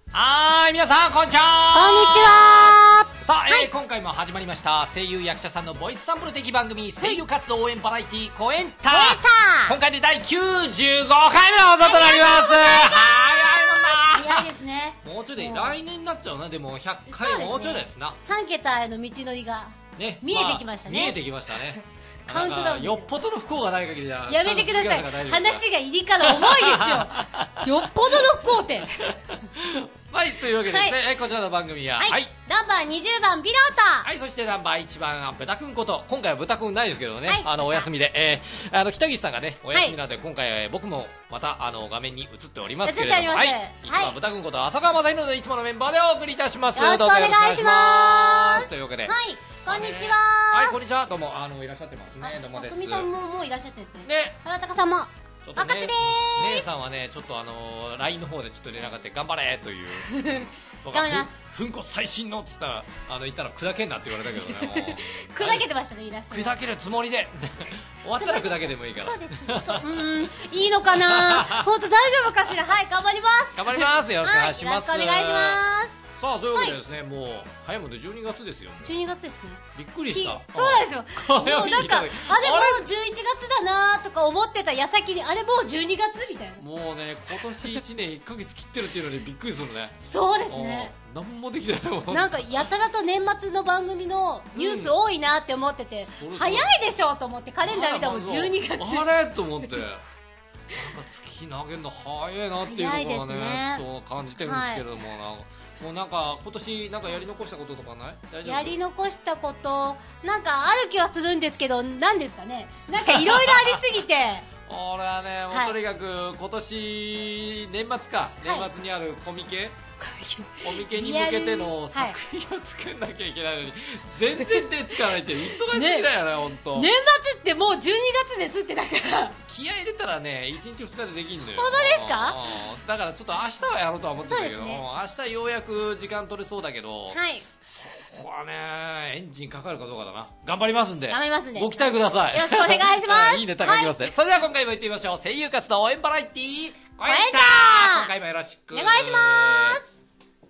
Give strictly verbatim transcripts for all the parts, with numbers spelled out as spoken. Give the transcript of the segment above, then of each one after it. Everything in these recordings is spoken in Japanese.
はーい、皆さんこんにちは。 こんにちは。 さあ、えーはい、 今回も始まりました声優役者さんのボイスサンプル的番組、声優活動応援バラエティコエンタ、 コエンタ今回でだいきゅうじゅうごかいめの放送となります。早いもんな。 早いですね。 もうちょいで来年になっちゃうな。でもひゃっかいもうちょいですな。 さんけたへの道のりがね、 見えてきましたね。 まあ、見えてきましたね。 カウントダウンよっぽどの不幸がない限りじゃやめてください。話が入りから重いですよ。よっぽどの不幸点。 はい、というわけでですね、はい、こちらの番組は、 はい、はい、ナンバーにじゅうばんビロータ、 はい、そしてナンバーいちばん豚くんこと、今回は豚くんないですけどね、はい、あのお休みで、えー、あの北岸さんがねお休みなので、はい、今回僕もまたあの画面に映っておりますけれども、はい、いちばん豚くんこと浅川雅弘のいつものメンバーでお送りいたします。 よろしくお願いします。 というわけで、 はい、こんにちは。 はい、こんにちは。どうもあのいらっしゃってますね。どうもです。 あくみさんももういらっしゃってるんですね。 ね、 原高さんも。 ちょっとね、姉さんはね、ちょっとあの ライン の方でちょっと連絡があって頑張れという頑張ります。 粉骨最新のっつったらあの言ったら砕けんなって言われたけどね。 砕けてましたね、イラスト。 砕けるつもりで終わったら砕けてもいいから。 そうですね。そう、うん、いいのかな。本当大丈夫かしら。はい、頑張ります。 頑張ります。よろしくお願いします。 はい、よろしくお願いします。 さあ、というわけでですね、はい、もう早いもんでじゅうにがつですよ。 じゅうにがつですね。 びっくりした。 そうなんですよ。もうなんかあれもうじゅういちがつだなとか思ってた矢先にあれもうじゅうにがつみたいな。 もうね、今年いちねんいっかげつ切ってるっていうのにびっくりするね。 そうですね。 何もできないもん。 なんかやたらと年末の番組のニュース多いなって思ってて、うん、早いでしょと思ってカレンダー見たらもうじゅうにがつ。 あれと思って。なんか月投げるの早いなっていうのがね、ねちょっと感じてるんですけれども、はい、なんかもうなんか今年なんかやり残したこととかない？大丈夫？ やり残したことなんかある気はするんですけど、なんですかね。なんかいろいろありすぎて。 俺はね、もうとにかく今年年末か、年末にあるコミケ、コミケに向けての作品を作んなきゃいけないのに、はい、全然手つかないって忙しすぎだよね、本当。 年末ってもうじゅうにがつですってだから気合い入れたらね、いちにちふつかでできるのよ。 本当ですか？ だからちょっと明日はやろうとは思ってたけど、 ね、 明日ようやく時間取れそうだけど、 はい、 そこはね、エンジンかかるかどうかだな。頑張りますんで、 頑張りますんでご期待ください。 よろしくお願いします。 いいネタ書きますね、はい、それでは今回も行ってみましょう。声優活動応援バラエティーコエンター、今回もよろしくお願いします。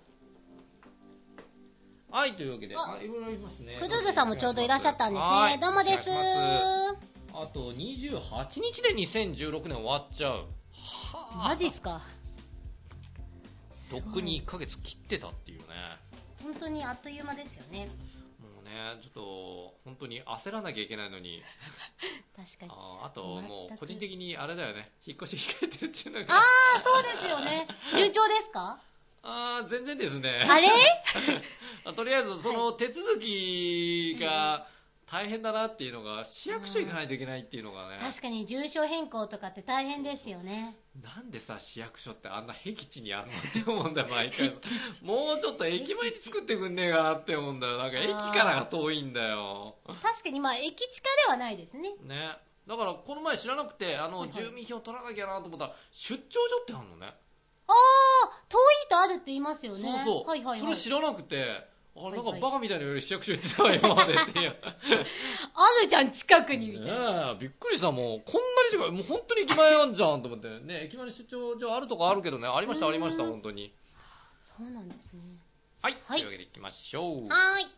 はい、というわけで、あ、いろいろありますね。 クドゥルさんもちょうどいらっしゃったんですね。どうもです。 あとにじゅうはちにちでにせんじゅうろくねん終わっちゃう。 はあ、マジっすか。 とっくにいっかげつ切ってたっていうね。 本当にあっという間ですよね。 もうね、ちょっと本当に焦らなきゃいけないのに。 確かに。 あ, あともう個人的にあれだよね、引っ越し控えてるっていうのが。 ああ、そうですよね。順調ですか？ あー、全然ですね。 あれとりあえずその手続きが大変だなっていうのが、市役所行かないといけないっていうのがね。 確かに住所変更とかって大変ですよね。 なんでさ、市役所ってあんな僻地にあるのって思うんだよ、毎回。もうちょっと駅前に作ってくんねえかなって思うんだよ。なんか駅からが遠いんだよ。 確かにまあ駅近ではないですね。 ね。だからこの前知らなくて、あの、はいはい、住民票取らなきゃなと思ったら、出張所ってあるのね。 ああ、遠いとあるって言いますよね。 そうそう、 はいはいはい、 それ知らなくて、あ、なんかバカみたいなより市役所行ってたわ今までっていうあるじゃん近くにみたいな、ね、びっくりした。もうこんなに近い、もう本当に駅前あんじゃんと思ってね。駅前に出張所あるとこあるけどね、ありましたありました、本当に。 そうなんですね。 はい、はい、というわけでいきましょう。 はーい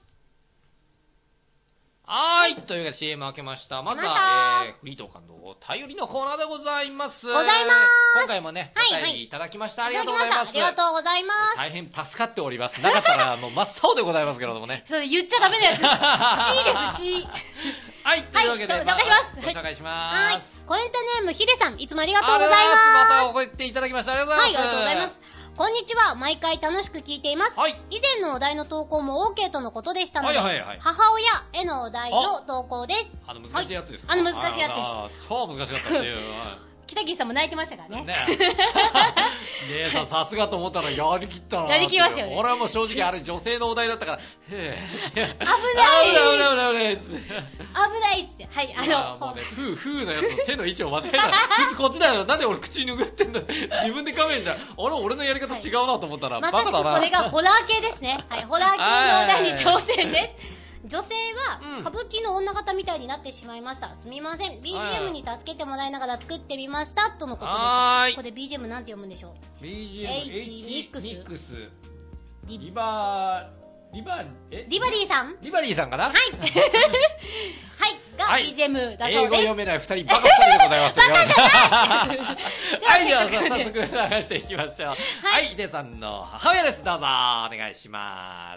はい、というわけで シーエム 開けました。まずは、えー、フリートーク&お便りのコーナーでございます。 ございます。 今回もね、お便りいただきました。はいはい、ありがとうございます。 ありがとうございます。 大変助かっております。なかったら、もう真っ青でございますけれどもね。 それ言っちゃダメなやつです。C です、C。 はい、というわけで、 はい、紹介します。 ご紹介します。 はい。コメントネーム、ヒデさん、いつもありがとうございます。 また送っていただきました。ありがとうございます。 はい、ありがとうございます。こんにちは。毎回楽しく聞いています。はい、以前のお題の投稿も OK とのことでしたので、はいはいはい、母親へのお題の投稿です。 あの難しいやつですか？ はい、あの難しいやつです。 超難しかったっていう。 北木さんも泣いてましたからね。ね姉さんさすがと思ったらやりきったな。 やりきりましたよね。 俺はもう正直あれ女性のお題だったから、へぇ。危ない。危ない危ない危ないっつって。 危ないっつって。はい、あの、もうね、ふうふうのやつの手の位置を間違えた。普通こっちだよ。なんで俺口拭ってんだ。自分でカメんだ。俺俺のやり方違うなと思ったら、 はい、 バカだな。 まさしくこれがホラー系ですね。はい、ホラー系のお題に挑戦です。 女性は歌舞伎の女方みたいになってしまいました、すみません ビージーエム に助けてもらいながら作ってみましたとのことでした。ここで ビージーエム なんて読むんでしょう。 ビージーエム H ミックスリバーリバえリバリーさんリバリーさんかな。はいはいが ビージーエム だそうです。 英語読めないふたりバカふたりでございます。バカじゃないはい、では早速流していきましょう。はい、ヒデさんの母親です。どうぞお願いします。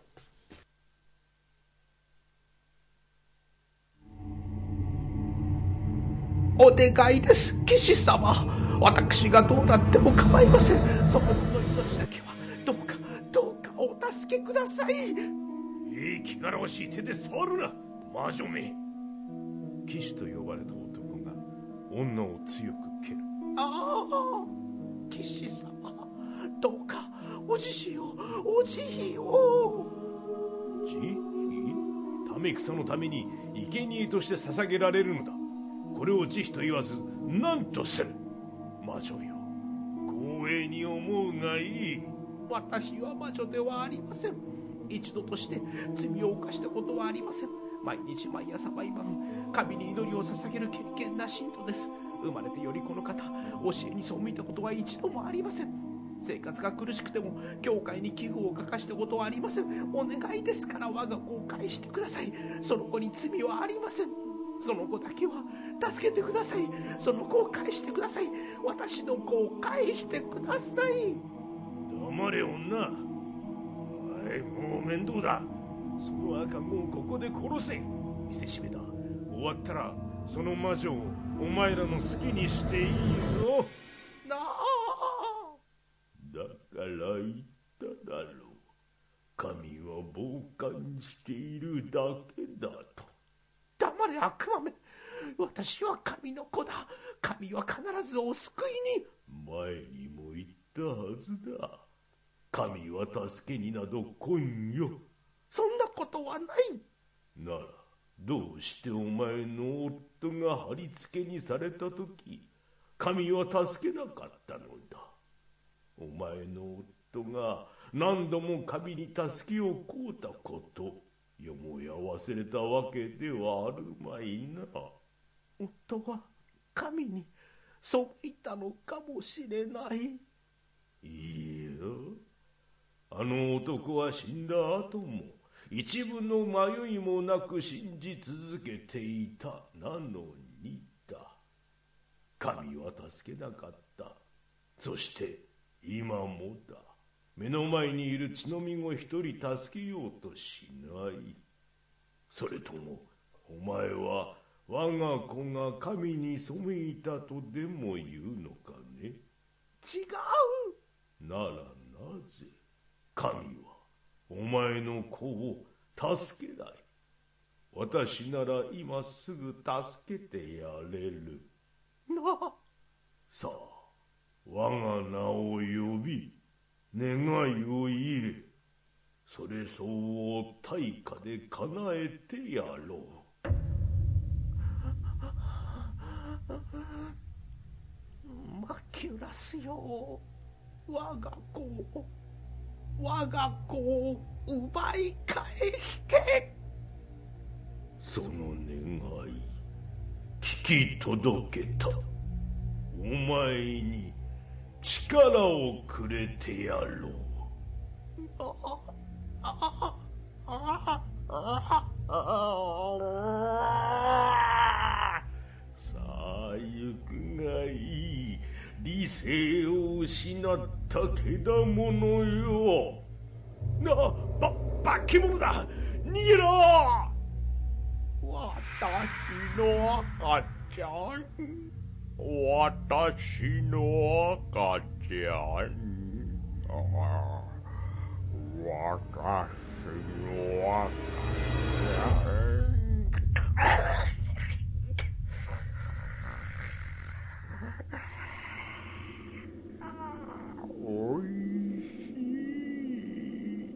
お願いです、騎士様。私がどうなっても構いません。その子の命だけはどうかどうかお助けください。 いい気がらわしい手で触るな、魔女め。騎士と呼ばれた男が女を強く蹴る。 ああ、騎士様、どうかお慈悲を、お慈悲を。 慈悲？民草のために生贄として捧げられるのだ。これを慈悲と言わず何とする。魔女よ、光栄に思うがいい。 私は魔女ではありません。一度として罪を犯したことはありません。毎日毎朝毎晩神に祈りを捧げる敬虔な信徒です。生まれてよりこの方教えに背いたことは一度もありません。生活が苦しくても教会に寄付を欠かしたことはありません。お願いですから我が子を返してください。その子に罪はありません。その子だけは助けてください。その子を返してください。私の子を返してください。 黙れ女。はい、もう面倒だ。その赤子をここで殺せ。見せしめだ。終わったらその魔女をお前らの好きにしていいぞ。 なあ、 だから言っただろう。神は傍観しているだけだと。 黙れ悪魔め。私は神の子だ。神は必ずお救いに。 前にも言ったはずだ。神は助けになど来んよ。 そんなことはない。 ならどうしてお前の夫が貼り付けにされた時神は助けなかったのだ。お前の夫が何度も神に助けを請うたことよもや忘れたわけではあるまいな。 夫は神に背いたのかもしれない。 いいよ、あの男は死んだ後も一分の迷いもなく信じ続けていた。なのにだ、神は助けなかった。そして今もだ、目の前にいる血のみ子一人助けようとしない。それともお前は我が子が神に背いたとでも言うのかね。 違う。 ならなぜ神はお前の子を助けない。私なら今すぐ助けてやれる。 なあ。 さあ、我が名を呼び願いを言え。それ相応対価で叶えてやろう。 マキュラスよ、我が子を我が子を奪い返して。 その願い聞き届けた。お前に力をくれてやろう。 あああああさあ行くがいい。理性を失ったけだものよ。な、ば、化け物だ。逃げろ。 私の赤ちゃん、私の赤ちゃん、私の赤ちゃん。おいしい。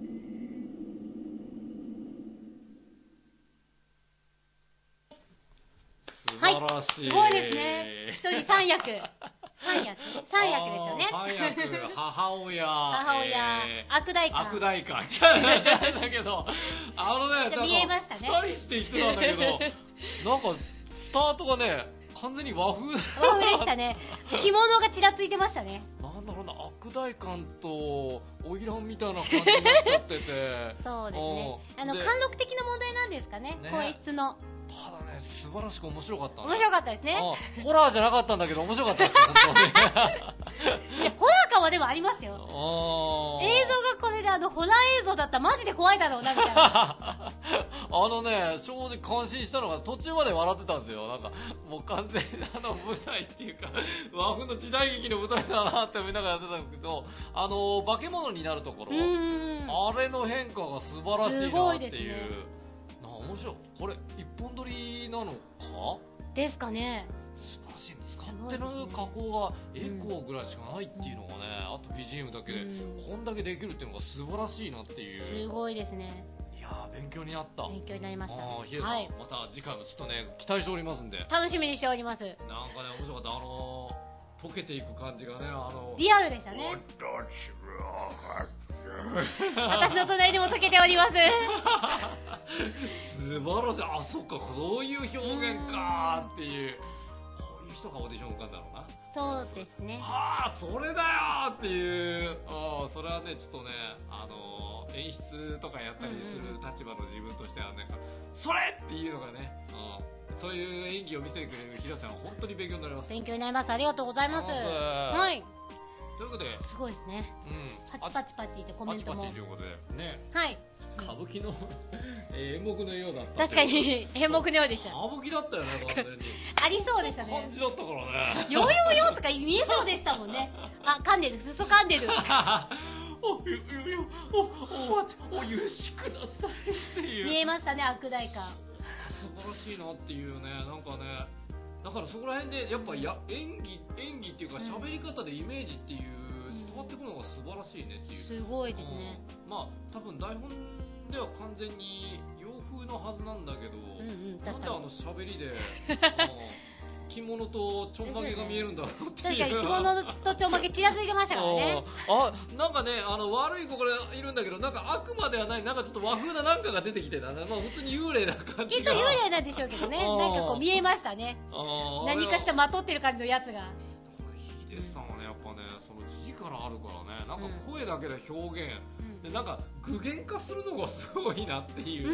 素晴らしい。 すごいですね。一人三役。三役。 三役ですよね。 三役、母親、 母親、えー、悪代官。 悪代官。じゃないじゃないんだけど、あのね、 見えましたね。 二人して言ってたんだけど、なんか、スタートがね、完全に和風和風でしたね。着物がちらついてましたね。 なんだろうな、悪代官と花魁みたいな感じになっちゃっててそうですね。あの、貫禄的な問題なんですかね、ね、声質の。 ただね、素晴らしく面白かった、ね、 面白かったですね。 ホラーじゃなかったんだけど面白かったですよ、本当に。 いや、ホラー感はでもありますよ。映像がこれであのホラー映像だったらマジで怖いだろうなみたいな。 あのね、正直感心したのが途中まで笑ってたんですよ。なんかもう完全にあの舞台っていうか和風の時代劇の舞台だなって思いながらやってたんですけど、あの化け物になるところ、あれの変化が素晴らしいなっていう。面白い。これ一本撮りなのかですかね。 素晴らしいんです。勝手の加工がエコーぐらいしかないっていうのがね、うん、あと ビージーエム だけでこんだけできるっていうのが素晴らしいなっていう。 すごいですね。 いやー、勉強になった。 勉強になりました。 あ、ヒデさん、はい、また次回もちょっとね期待しておりますんで。 楽しみにしております。 なんかね、面白かった。あのー、溶けていく感じがね、あのリアルでしたね。私の隣でも溶けております。 素晴らしい。あ、そっか、そういう表現かっていう、こういう人がオーディション受かんだろうな。 そうですね。 ああ、それだよっていう。ああ、それはね、ちょっとね、あのー、演出とかやったりする立場の自分としてはなんか、それっていうのがね、うん、そういう演技を見せてくれる平さんは本当に勉強になります。 勉強になります。ありがとうございます。はい。 ということで、 すごいですね。うん、パチパチパチってコメントも。 パチパチということでね。 はい。 歌舞伎の演目のようだった。 確かに演目のようでした。 歌舞伎だったよね、完全に。 ありそうでしたね。 感じだったからね。 ヨーヨーヨーとか見えそうでしたもんね。あ、噛んでる、裾噛んでる。 お、よよよ、お、お、お許しくださいっていう。 見えましたね、悪代官。 素晴らしいなっていうね、なんかね。だからそこら辺でやっぱや演技演技っていうか喋り方でイメージっていう伝わってくるのが素晴らしいねっていう。 すごいですね。 うん、まあ多分台本では完全に洋風のはずなんだけど、うんうん、確かになんであの喋りで着物とちょんまげが見えるんだろうっていう。 確かに着物とちょんまげちらついてましたからね。 あ、なんかね、あの悪い子がいるんだけど、なんか悪魔ではない、なんかちょっと和風ななんかが出てきてたな。まあ普通に幽霊な感じが。 きっと幽霊なんでしょうけどね。なんかこう見えましたね。何かしらまとってる感じのやつが。 ヒデさんはね、やっぱね、その字からあるからね、なんか声だけで表現、うん、でなんか具現化するのがすごいなっていう。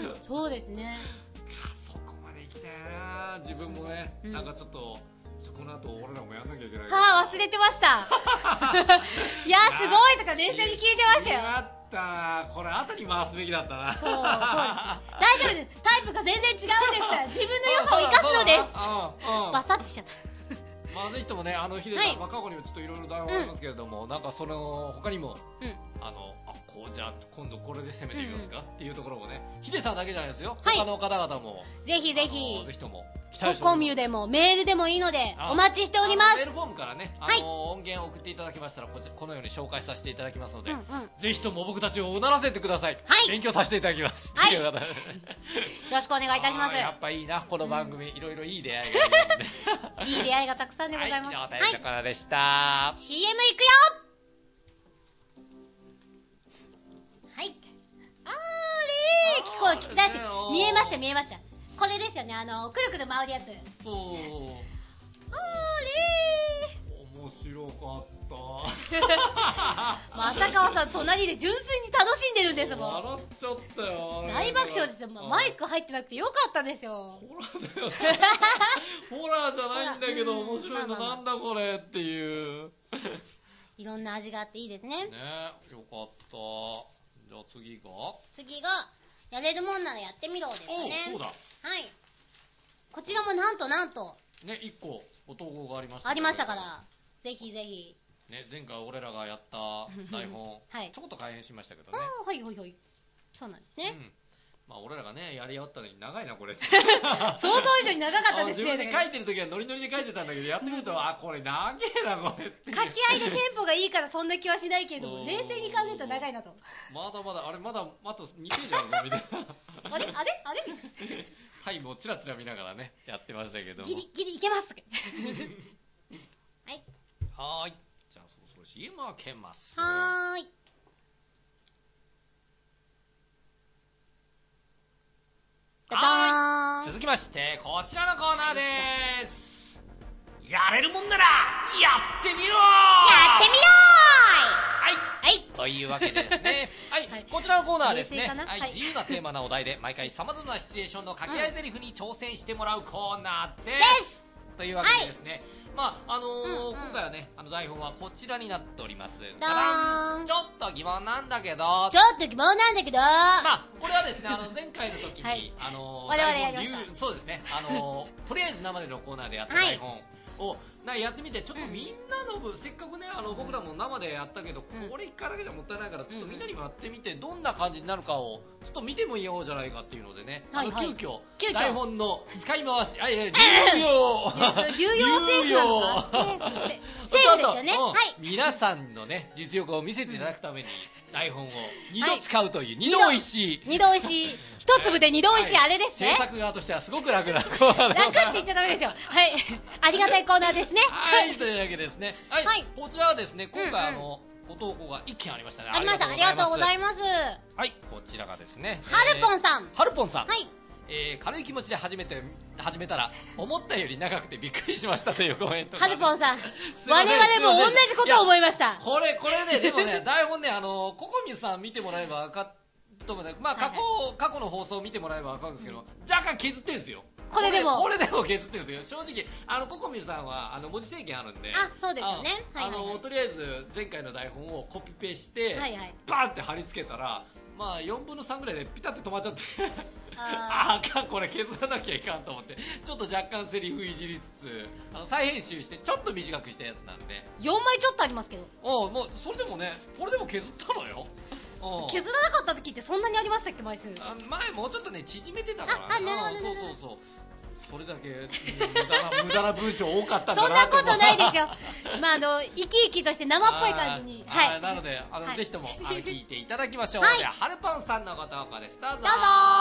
うーん、そうですね。 そこまで生きてな、自分もね、うん、なんかちょっとこの後俺らもやんなきゃいけない。 はあ、忘れてました。いやすごいとか冷静に聞いてましたよ。 あったこれ後に回すべきだったな。 そう、そうです。大丈夫です。タイプが全然違うんですから自分の良さを生かすのです。バサッてしちゃった。 まあぜひともね、あのヒデさん、はい、まあ、過去にもちょっといろいろ台本ありますけれども、うん、なんかその他にも、うん、あのあこうじゃあ今度これで攻めてみますか、うん、っていうところもね、ヒデさんだけじゃないですよ、はい、他の方々もぜひぜひぜひともコミュでもメールでもいいのでお待ちしております。 メールフォームからね、あの、はい、音源を送っていただきましたら こ, このように紹介させていただきますので、うんうん、ぜひとも僕たちをうならせてください。はい、勉強させていただきます。はい、よろしくお願いいたします。 やっぱいいなこの番組、うん、いろいろいい出会いがありますね。 いい出会いがたくさんでございます。 はい、以上、お便りからでした。はい、 シーエム いくよ。はい。あれー、聞こえ、聞き出して、見えました、見えました。これですよね、あの、くるくる回るやつ。 そう。 あれー。面白かった。 浅川さん、隣で純粋に楽しんでるんですもん。 笑っちゃったよ。 大爆笑ですよ。マイク入ってなくてよかったですよ。 ホラーだよね。ホラーじゃないんだけど、面白いのなんだこれっていう。 いろんな味があっていいですね。 ね、よかった。じゃあ次が次が、やれるもんならやってみろですね。 お、そうだ。 はい。こちらもなんとなんと。 ね、いっこご投稿がありました、 ね。ありましたから、ぜひぜひ。 ね、前回俺らがやった台本、はい、ちょこっと改変しましたけどね。 ああ、はいはいはい。そうなんですね。うん、 まあ俺らがね、やり合ったのに長いな、これ。 想像以上に長かったですね。 自分で書いてる時はノリノリで書いてたんだけど、やってみると、あ、これ長えな、これっていう。 書き合いでテンポがいいからそんな気はしないけど、冷静に考えると長いなと。 まだまだ、あれまだ、あとにページあるぞ、みたいな。 あれあれあれタイムをチラチラ見ながらね、やってましたけども。 ギリギリいけます。はい。 はーい。じゃあそろそろ シーエム 開けます。 はーい。 はい。続きまして、こちらのコーナーでーす。やれるもんなら、やってみろーやってみろーはい。はい。というわけでですね。はい。はい、こちらのコーナーはですね、はい、はい、自由なテーマなお題で、毎回様々なシチュエーションの掛け合い台詞に挑戦してもらうコーナーです。です。というわけでですね。はい、まああのーうんうん、今回はね、あの台本はこちらになっております。 だーんちょっと疑問なんだけど、 ちょっと疑問なんだけど、 まあこれはですね、あの前回の時に、はい、あのー、 我々やりました。 そうですね、あのー、とりあえず生でのコーナーでやった台本を、はい、なやってみて、ちょっとみんなの分、うん、せっかくね、あの僕らも生でやったけど、うん、これ一回だけじゃもったいないから、ちょっとみんなにもやってみて、どんな感じになるかをちょっと見てもいいようじゃないかっていうのでね、はいはい、あの急遽急遽台本の使い回し、あいや流用流用セーフなのか、セーフセーフですよね、 はい、皆さんのね実力を見せていただくために、台本を二度使うという、はい、二度おいしい二度おいしい一粒で二度おいしいあれですね、 制作側としてはすごく楽なコーナー楽って言っちゃダメですよ。はいありがたいコーナーですね。 はいというわけですね。はい、はい、こちらはですね、今回あの、うんうん、ご投稿が一件ありましたね。 ありました。ありがとうございます。 はい、こちらがですね、 はるぽんさん、 はるぽんさん、 はい、 えー、軽い気持ちで始めて始めたら思ったより長くてびっくりしましたというコメントが。 はるぽんさん、我々も同じことを思いました。 これこれね、でもね台本ね、あのココミさん見てもらえば分かっと思う、まあ過去、はいはい、過去の放送を見てもらえば分かるんですけど、若干削ってるんですよ。 これでもこれでも削ってるんですよ。正直あのココミさんはあの文字制限あるんで、 あ、そうですよね。 あ、はいはいはい、あのとりあえず前回の台本をコピペして、はいはい、バーンって貼り付けたら、まあよんぶんのさんぐらいでピタッと止まっちゃってああかん、これ削らなきゃいかんと思って、ちょっと若干セリフいじりつつ、あの再編集してちょっと短くしたやつなんで、 よんまいちょっとありますけど、 おもうそれでもね、これでも削ったのよ。 削らなかった時ってそんなにありましたっけ、枚数。 あ、前もうちょっとね縮めてたから、 ああ、なるほど、 そうそうそう、それだけ無駄な無駄な文章多かったんだな。 そんなことないですよ。まああの生き生きとして生っぽい感じに、 はい、なのであの、はい、ぜひともあの聞いていただきましょう。はい、でははるぱんさんのご投稿です。どうぞ。どうぞ。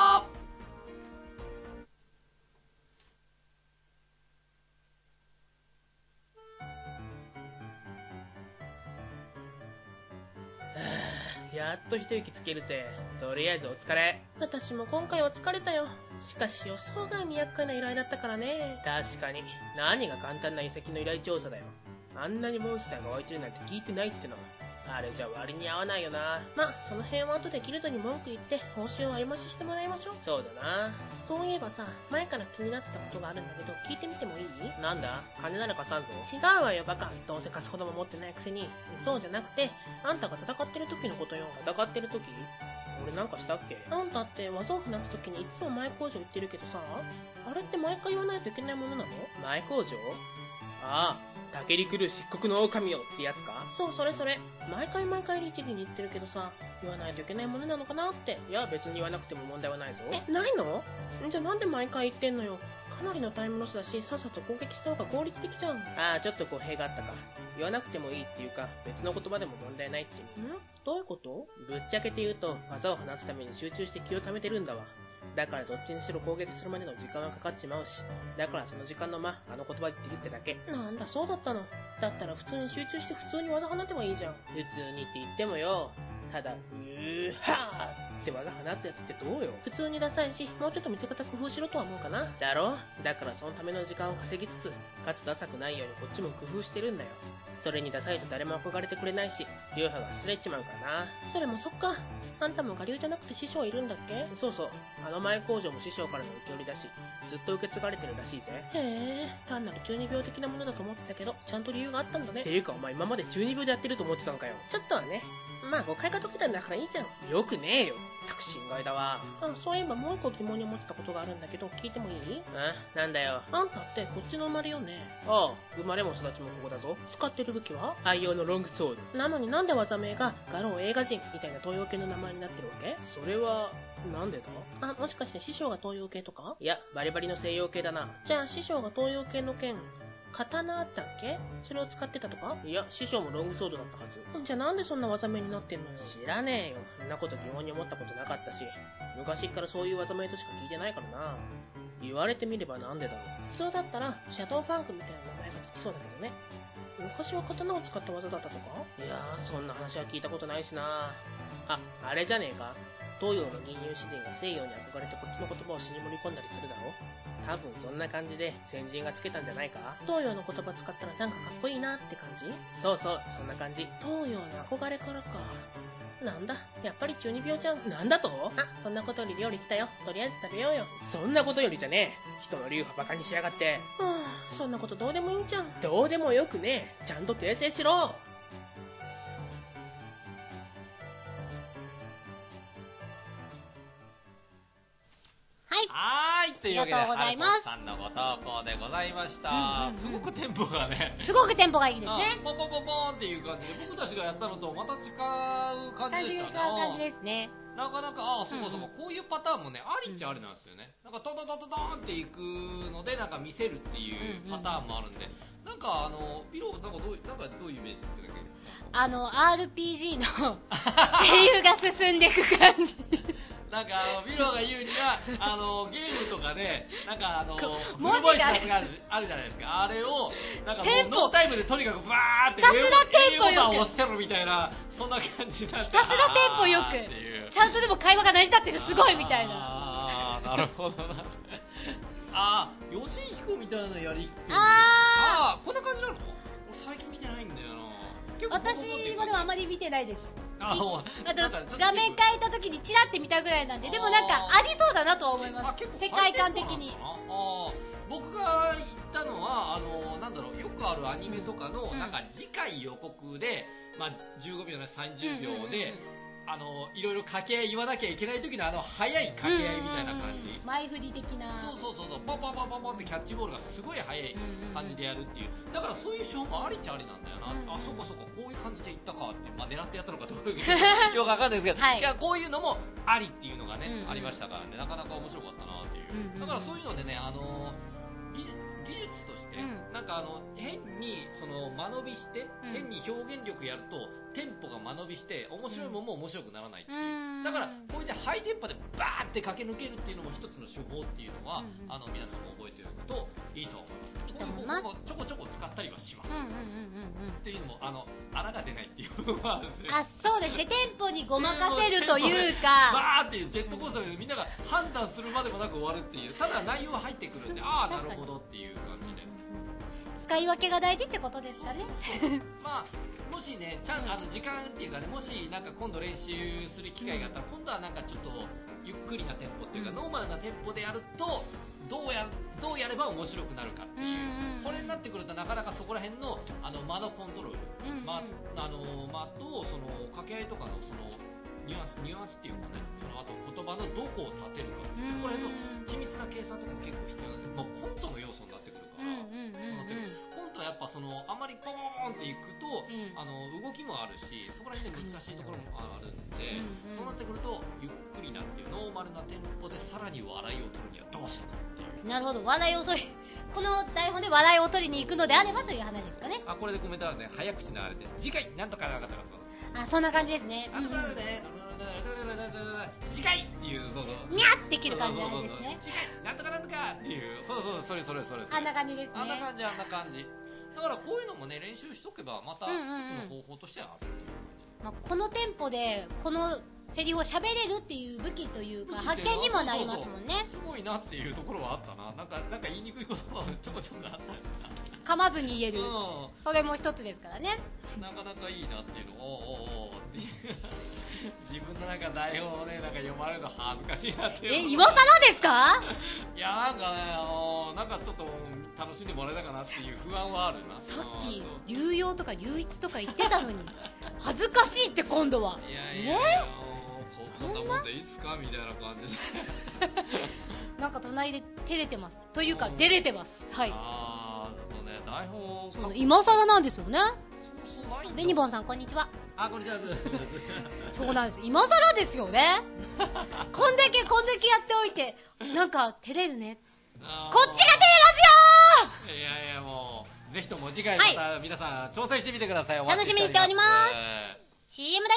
やっと一息つけるぜ。とりあえずお疲れ。 私も今回は疲れたよ。しかし予想外に厄介な依頼だったからね。 確かに。何が簡単な遺跡の依頼調査だよ。あんなにモンスターが湧いてるなんて聞いてないっての。あれじゃ割に合わないよな。 まあその辺は後でギルドに文句言って報酬を割り増ししてもらいましょう。 そうだな。 そういえばさ、前から気になってたことがあるんだけど、聞いてみてもいい？ なんだ？金なら貸さんぞ。 違うわよバカ。どうせ貸すほども持ってないくせに。そうじゃなくて、あんたが戦ってる時のことよ。 戦ってる時？俺なんかしたっけ？ あんたって技を放つ時にいつも前工場言ってるけどさ、あれって毎回言わないといけないものなの？ 前工場？ああ、竹に来る漆黒の狼よってやつか？ そう、それそれ。毎回毎回律儀に言ってるけどさ、言わないといけないものなのかなって。 いや別に言わなくても問題はないぞ。 え、ないの？じゃあなんで毎回言ってんのよ。かなりのタイムロスだし、さっさと攻撃した方が効率的じゃん。 ああ、ちょっと語弊があったか。言わなくてもいいっていうか、別の言葉でも問題ないっていう。ん？どういうこと？ ぶっちゃけて言うと、技を放つために集中して気を貯めてるんだわ。だからどっちにしろ攻撃するまでの時間がかかっちまうし、だからその時間の間、あの言葉言ってるってだけ。 なんだ、そうだったの。だったら普通に集中して普通に技放てばいいじゃん。 普通にって言ってもよ。ただ、うーはーって技放つやつってどうよ。 普通にダサいし、もうちょっと見せ方工夫しろとは思うかな。 だろ？だからそのための時間を稼ぎつつ、かつダサくないようにこっちも工夫してるんだよ。それにダサいと誰も憧れてくれないし、流派がストレッチマンかな。 それもそっか。あんたも我流じゃなくて師匠いるんだっけ？ そうそう。あの前工場も師匠からの受け売りだし、ずっと受け継がれてるらしいぜ。 へえ、単なる中二病的なものだと思ってたけど、ちゃんと理由があったんだね。 ていうかお前今まで中二病でやってると思ってたのかよ。 ちょっとはね。まあ誤解が解けたんだからいいじゃん。 よくねえよ。タクシー外だわ。 あ、そういえばもう一個疑問に思ってたことがあるんだけど、聞いてもいい？ あ、なんだよ。 あんたってこっちの生まれよね。 ああ、生まれも育ちもここだぞ。 使ってる武器は？ 愛用のロングソード。 なのになんで技名がガロー映画人みたいな東洋系の名前になってるわけ？ それは、なんでだ？ あ、もしかして師匠が東洋系とか？ いや、バリバリの西洋系だな。 じゃあ師匠が東洋系の剣、刀だっけ？それを使ってたとか？ いや、師匠もロングソードだったはず。 じゃあなんでそんな技名になってんのよ？ 知らねえよ。そんなこと疑問に思ったことなかったし、昔っからそういう技名としか聞いてないからな。言われてみればなんでだろう。 普通だったらシャドウファンクみたいな名だいぶつきそうだけどね。昔は刀を使った技だったとか？いやー、そんな話は聞いたことないしな。あ、あれじゃねえか。東洋の吟遊詩人が西洋に憧れてこっちの言葉を詩に盛り込んだりするだろ。多分そんな感じで先人がつけたんじゃないか。東洋の言葉使ったらなんかかっこいいなって感じ？そうそう、そんな感じ。東洋の憧れからか。なんだ、やっぱり中二病じゃん。なんだと？あ、そんなことより料理来たよ。とりあえず食べようよ。そんなことよりじゃねえ。人の流派バカにしやがって。はぁ、そんなことどうでもいいんじゃん。どうでもよくねえ。ちゃんと訂正しろ。 はい、というわけで、はるこさんのご投稿でございました。うんうんうん、すごくテンポがね、 すごくテンポがいいですね。 ポポポポーンっていう感じで、僕たちがやったのとまた違う感じでしたね。 感じですね。 なかなか、ああ、そうかそうか、こういうパターンもね、ありっちゃありなんですよね。なんか、トントントントンっていくので、なんか見せるっていうパターンもあるんで、なんか、あの、ビロー、なんかどう、なんかどういうイメージするっけ？ あの、アールピージー の声優が進んでいく感じ。 なんかあのビローが言うにはあのゲームとかでなんかあのフルボイスのやつがあるじゃないですか。あれをなんかもうノータイムでとにかくバーってひたすらテンポよく A ボタンを押してるみたいな、そんな感じになって、 ひたすらテンポよくちゃんとでも会話が成り立ってる、すごいみたいな。 ああ、なるほどな。ああ、吉彦みたいなやりっぺり。 ああ、こんな感じなの？最近見てないんだよな。 私もでもあまり見てないです。 ああと画面変えた時にチラって見たぐらいなんで、でもなんかありそうだなとは思います。世界観的に。 あ、僕が知ったのはあのなんだろう、よくあるアニメとかの、うん、なんか次回予告で、まあ、じゅうごびょうなさんじゅうびょうで、あのいろいろ掛け合い言わなきゃいけない時のあの早い掛け合いみたいな感じ、 前振り的な。 そうそうそうそう、ポンポンポンポンポンってキャッチボールがすごい早い感じでやるっていう、だからそういう手法もありっちゃありなんだよな、うん、あ、そうかそうか、こういう感じでいったかって、まあ、狙ってやったのかどうかよくわかんないですけど、はい、いやこういうのもありっていうのがね、うんうん、ありましたからね、なかなか面白かったなっていう、うんうん、だからそういうのでね、あの技技術として、うん、なんかあの変にその間延びして、うん、変に表現力やるとテンポが間延びして面白いものも面白くならないっていう、うん、だからこうやってハイテンポでバーって駆け抜けるっていうのも一つの手法っていうのは、うん、あの皆さんも覚えておくといいと思いますね。こういう方法もちょこちょこ使ったりはします、うんうんうんうん、っていうのもあの穴が出ないっていう部分はあるんですよ。 あ、そうですね、テンポにごまかせるというかバーっていうジェットコースターでみんなが判断するまでもなく終わるっていう、ただ内容は入ってくるんで、ああなるほどっていう感じで使い分けが大事ってことですかね。 まあもしね、ちゃんあの時間っていうかね、もしなんか今度練習する機会があったら、今度はなんかちょっとゆっくりなテンポっていうか、ノーマルなテンポでやるとどうやどうやれば面白くなるかっていう、これになってくるとなかなかそこら辺のあの間のコントロール、間、あの間とその掛け合いとかのそのニュアンスニュアンスっていうかね、そのあと言葉のどこを立てるか、そこら辺の緻密な計算とかも結構必要なんで、まあ、コントの要素になってくるから、そうなってくる。コントはやっぱそのあまりポーンっていくと、うん、あの動きもあるし、そこら辺で難しいところもあるんで、うんうん、そうなってくるとゆっくりなっていうノーマルなテンポでさらに笑いを取るにはどうしたかっていう。 なるほど、笑いを取りこの台本で笑いを取りに行くのであればという話ですかね。 あ、これでコメントあるね、早口流れて次回なんとかなかったらそう、 あ、そんな感じですね。 あとからね、次回っていう、そうそう、 にゃって切る感じなんですね。 次回なんとかなんとかっていう、そうそう、それそれそれそれ、 あんな感じですね。 あんな感じあんな感じ。だからこういうのもね、練習しとけばまた一つの方法としてはあるっていう感じ、 まあ、このテンポでこのセリフを喋れるっていう武器というか発見にもなりますもんね。 そうそうそう、すごいなっていうところはあったな。なんかなんか言いにくい言葉はちょこちょこあったり噛まずに言える、うん、それも一つですからね。 なかなかいいなっていうのを、おおおおっていう自分のなんか台本をね、なんか読まれるの恥ずかしいなっていう。 え、今更ですか？ いや、なんかね、あのー、なんかちょっと楽しんでもらえたかなっていう不安はあるな。 さっき流用とか流出とか言ってたのに恥ずかしいって今度は。 いやいやいや、こんなもんでいいっすかみたいな感じでなんか隣で照れてますというか照れてます。はい。 あー、ちょっとね、台本をその今更なんですよね。 そうそうないんだ。 ベニボンさんこんにちは。 あ、こんにちは。 そうなんです、今更ですよねこんだけこんだけやっておいてなんか照れるね。こっちが照れますよ。 いやいや、もうぜひとも次回また皆さん挑戦してみてください。 楽しみにしております。 シーエム だよ。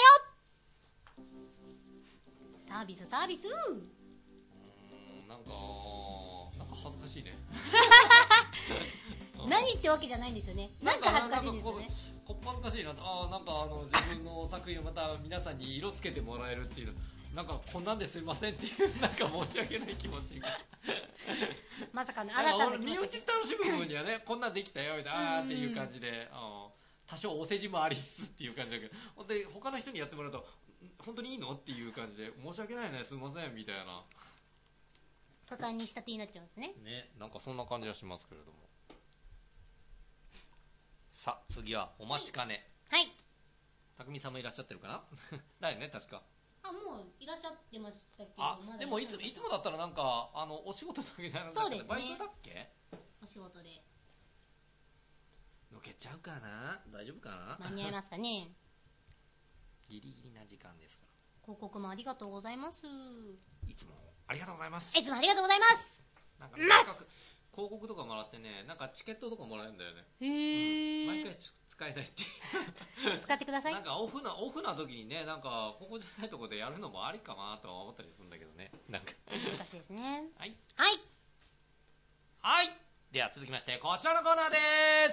サービスサービス。うーん、なんかなんか恥ずかしいねう何ってわけじゃないんですよね。なんか恥ずかしいんですよね。 こっぱずかしいなと、あなんかあの自分の作品をまた皆さんに色つけてもらえるっていう、なんかこんなんですいませんっていうなんか申し訳ない気持ちがまさかの新たな気持ち、 身内楽しむ部分にはねこんなんできたよみたいなあーっていう感じで、あ多少お世辞もありつつっていう感じだけど、ほんで他の人にやってもらうと本当にいいのっていう感じで申し訳ないねすいませんみたいな、 途端にしたてになっちゃいますね。 ね、なんかそんな感じはしますけれども。さあ次はお待ちかね、 はい、 匠さんもいらっしゃってるかなだよね確か。 あ、もういらっしゃってましたけど、 あ、 まだでもいついつもだったらなんかあのお仕事だけじゃなくて、 そうですね、 バイトだっけ、 お仕事でのけちゃうかな、大丈夫かな、 間に合いますかねギリギリな時間ですから。 広告もありがとうございます。 いつもありがとうございます。 いつもありがとうございます。 なんか、ね、広告とかもらってね、なんかチケットとかもらえるんだよね。 へー、 うん、毎回使えないっていう使ってください。 なんかオフなオフな時にね、なんかここじゃないところでやるのもありかなとは思ったりするんだけどね。なんか難しいですね。 はいはいはい。では続きましてこちらのコーナーです。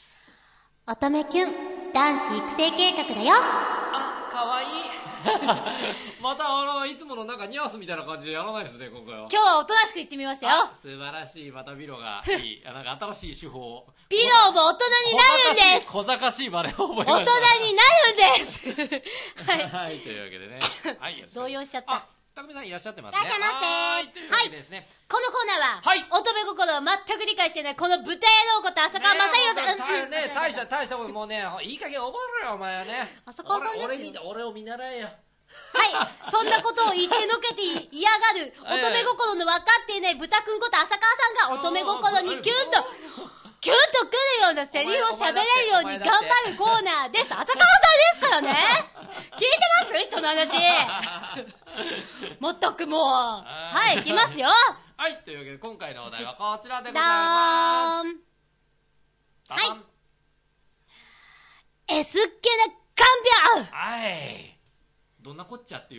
乙女キュン男子育成計画だよ。 あ、かわいいまたあのいつものなんかニュアンスみたいな感じでやらないですね今回は。 今日はおとなしく言ってみましたよ。 素晴らしい、またビロがいいなんか新しい手法、 ビロも大人になるんです。 小賢しいまで覚えました。 大人になるんですはい、 はい、というわけでね、はい、 動揺しちゃった。 たくみさんいらっしゃってますね。 いらっしゃいませ。 はい、というわけでですね、はい、 このコーナーは、 はい、 乙女心を全く理解していないこの豚野郎こと浅川正宏さん、 ね、ね、大した大したこともうね、いい加減覚えろよお前はね。 浅川さんですよ。 俺見て、俺を見習えよ。 はい、そんなことを言ってのけて嫌がる乙女心の分かっていない豚くんこと浅川さんが乙女心にキュンとキュンとくるようなセリフを喋れるように頑張るコーナーです。浅川さんですからね。聞いてます人の話もっとくもう。はい、いきますよ。 はい、というわけで今回のお題はこちらでございます。 はい、エスっ気な看病。 はい、どんなこっちゃっていう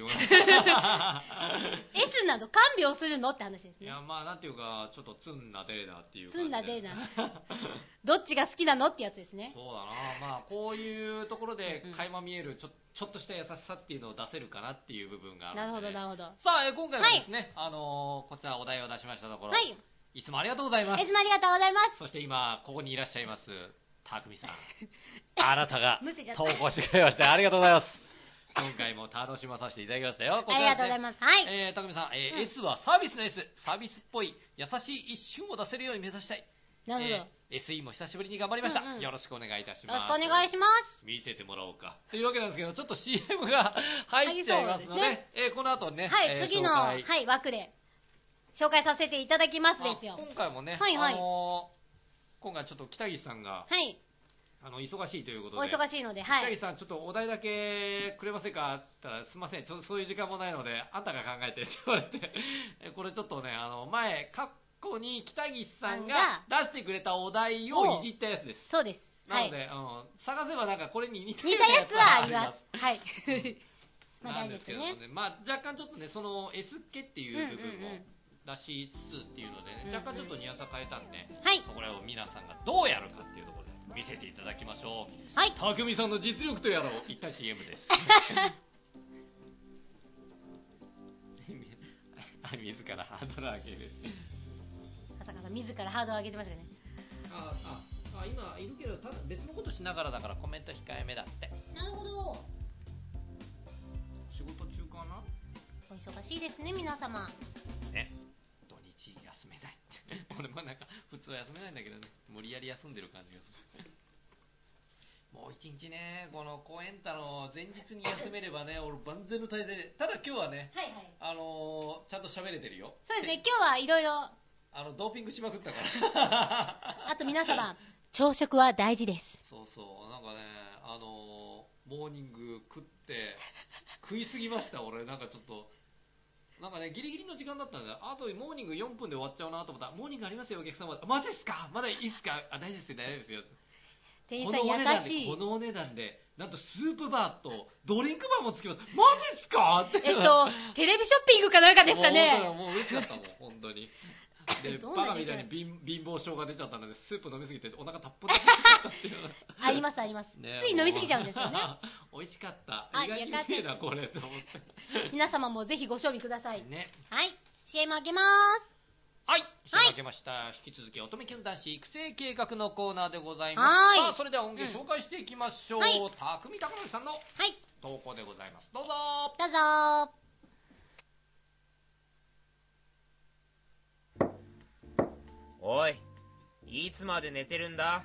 S など看病するのって話ですね。 いや、まあなんていうかちょっとツンなデーナっていうツンなデーナどっちが好きなのってやつですね。 そうだな、まあこういうところで垣間見えるちょちょっとした優しさっていうのを出せるかなっていう部分があるので。 なるほどなるほど。 さあ今回はですね、はい、あのー、こちらお題を出しましたところ、はい、いつもありがとうございます。 いつもありがとうございます。 そして今ここにいらっしゃいますたくみさんあなたが投稿してくれましてありがとうございます。今回も楽しまさせていただきましたよ。こちらですね、 ありがとうございます。はい。 えー、たくみさん、えーうん、S はサービスの S、サービスっぽい優しい一瞬を出せるように目指したい。 なるほど。えー、エスイー も久しぶりに頑張りました、うんうん。よろしくお願いいたします。 よろしくお願いします。 見せてもらおうか。というわけなんですけど、ちょっと シーエム が入っちゃいますので、ねえー、この後ね、 はい、 えー、 次の、はい、枠で紹介させていただきますですよ。 今回もね、 はいはい、 あのー、今回ちょっと北岸さんが、はい。あの忙しいということで、 お忙しいので、はい、 北岸さんちょっとお題だけくれませんかって言ったら、すみません、ちょっとそういう時間もないのであんたが考えてって言われてこれちょっとね、あの前過去に北岸さんが出してくれたお題をいじったやつです。 そうです。 なので、はい、うん、探せばなんかこれに似たやつはあります。はいまあなんですけどね、まあ若干ちょっとね、その S っ気っていう部分を出しつつっていうので、ね、うんうん、若干ちょっとニュアンスを変えたんで、はい、そこらを皆さんがどうやるかっていうところで見せていただきましょう。はい、たくみさんの実力とやろう。一旦 シーエム です自らハードル上げる浅香さん自らハードル上げてましたね。 あああ、今いるけどただ別のことしながらだからコメント控えめだって。 なるほど。 仕事中かな。 お忙しいですね皆様ね。土日休めない俺もなんか普通は休めないんだけどね、無理やり休んでる感じがするもう一日ね、この公演太の前日に休めればね俺万全の体制で。ただ今日はね、はいはい、あのー、ちゃんと喋れてるよ。 そうですね、今日はいろいろあのドーピングしまくったからあと皆様朝食は大事です。 そうそう、なんかね、あのー、モーニング食って食いすぎました俺。なんかちょっとなんかね、ギリギリの時間だったんだよ。あとモーニングよんぷんで終わっちゃうなと思ったら、モーニングありますよお客様。マジっすか、まだいいっすか。あ、大丈夫ですよ大丈夫ですよ。 店員さん優しい。 このお値段でなんとスープバーとドリンクバーもつきます。マジっすかって。 えっとテレビショッピングかなんかですかね。 もう嬉しかったもん本当にでどんなバカみたいに貧貧乏症が出ちゃったのでスープ飲みすぎてお腹たっぷりになっちゃったっていうありますあります、 ね、 つい飲みすぎちゃうんですよね美味しかったあ意外にうめえなこれと思って皆様もぜひご賞味くださいね。 はい シーエム 開けます。 はい、シーエム 開けました、はい、引き続き乙女キュン男子育成計画のコーナーでございます。さあそれでは音源紹介していきましょう、うん、はい、匠高則さんの投稿でございます。どうぞどうぞ。 おい、いつまで寝てるんだ？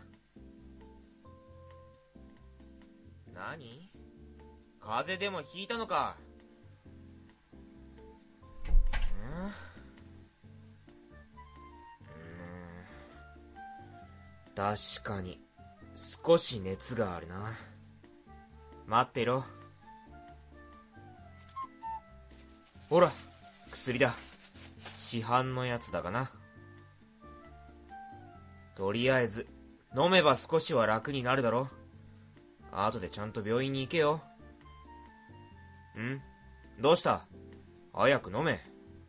何？風邪でもひいたのか？ん？うーん、確かに少し熱があるな。待っていろ。ほら、薬だ。市販のやつだがな。とりあえず飲めば少しは楽になるだろ。後でちゃんと病院に行けよ。ん？どうした？早く飲め。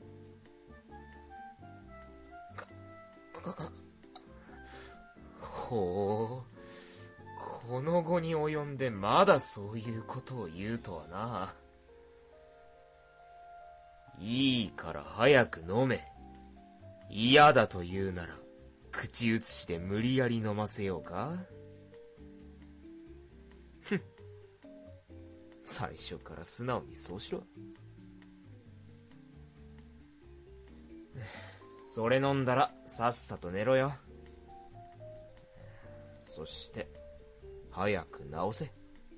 ほう、この後に及んでまだそういうことを言うとはな。いいから早く飲め。嫌だと言うなら口移しで無理やり飲ませようか？ふん。最初から素直にそうしろ。それ飲んだらさっさと寝ろよ。そして早く治せ。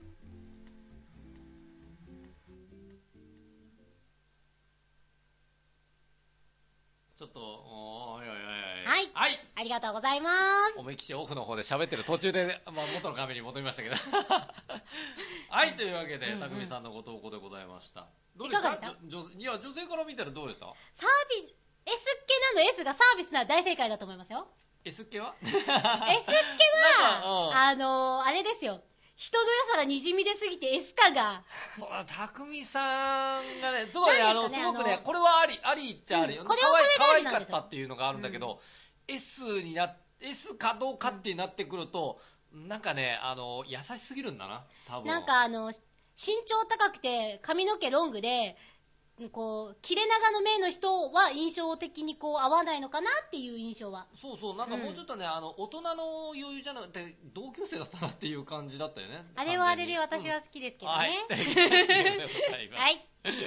ちょっとおーいおいおいはい、はい、ありがとうございます。 おめきしオフの方で喋ってる途中で、まあ、元の画面に戻りましたけどはい、というわけで、たくみさんのご投稿でございました。どうでした？いや、女性から見たらどうでした？ サービス S っ気なの S がサービスなら大正解だと思いますよ。 S っ気は S っ気はあのー、あれですよ、人の良さがにじみ出すぎて S 感が。 そうだ、たくみさんがね、すごいね、あの、すごくね、これはあり、ありっちゃあるよ。 これはこれ可愛かったっていうのがあるんだけど、うん、S にな、S かどうかってなってくると、なんかね、あの、優しすぎるんだな、多分。 なんかあの、身長高くて髪の毛ロングで、こう切れ長の目の人は印象的にこう合わないのかなっていう印象は。 そうそう、なんかもうちょっとね、うん、あの大人の余裕じゃなくて同級生だったなっていう感じだったよね。 あれはあれで私は好きですけどね。 うん、はい。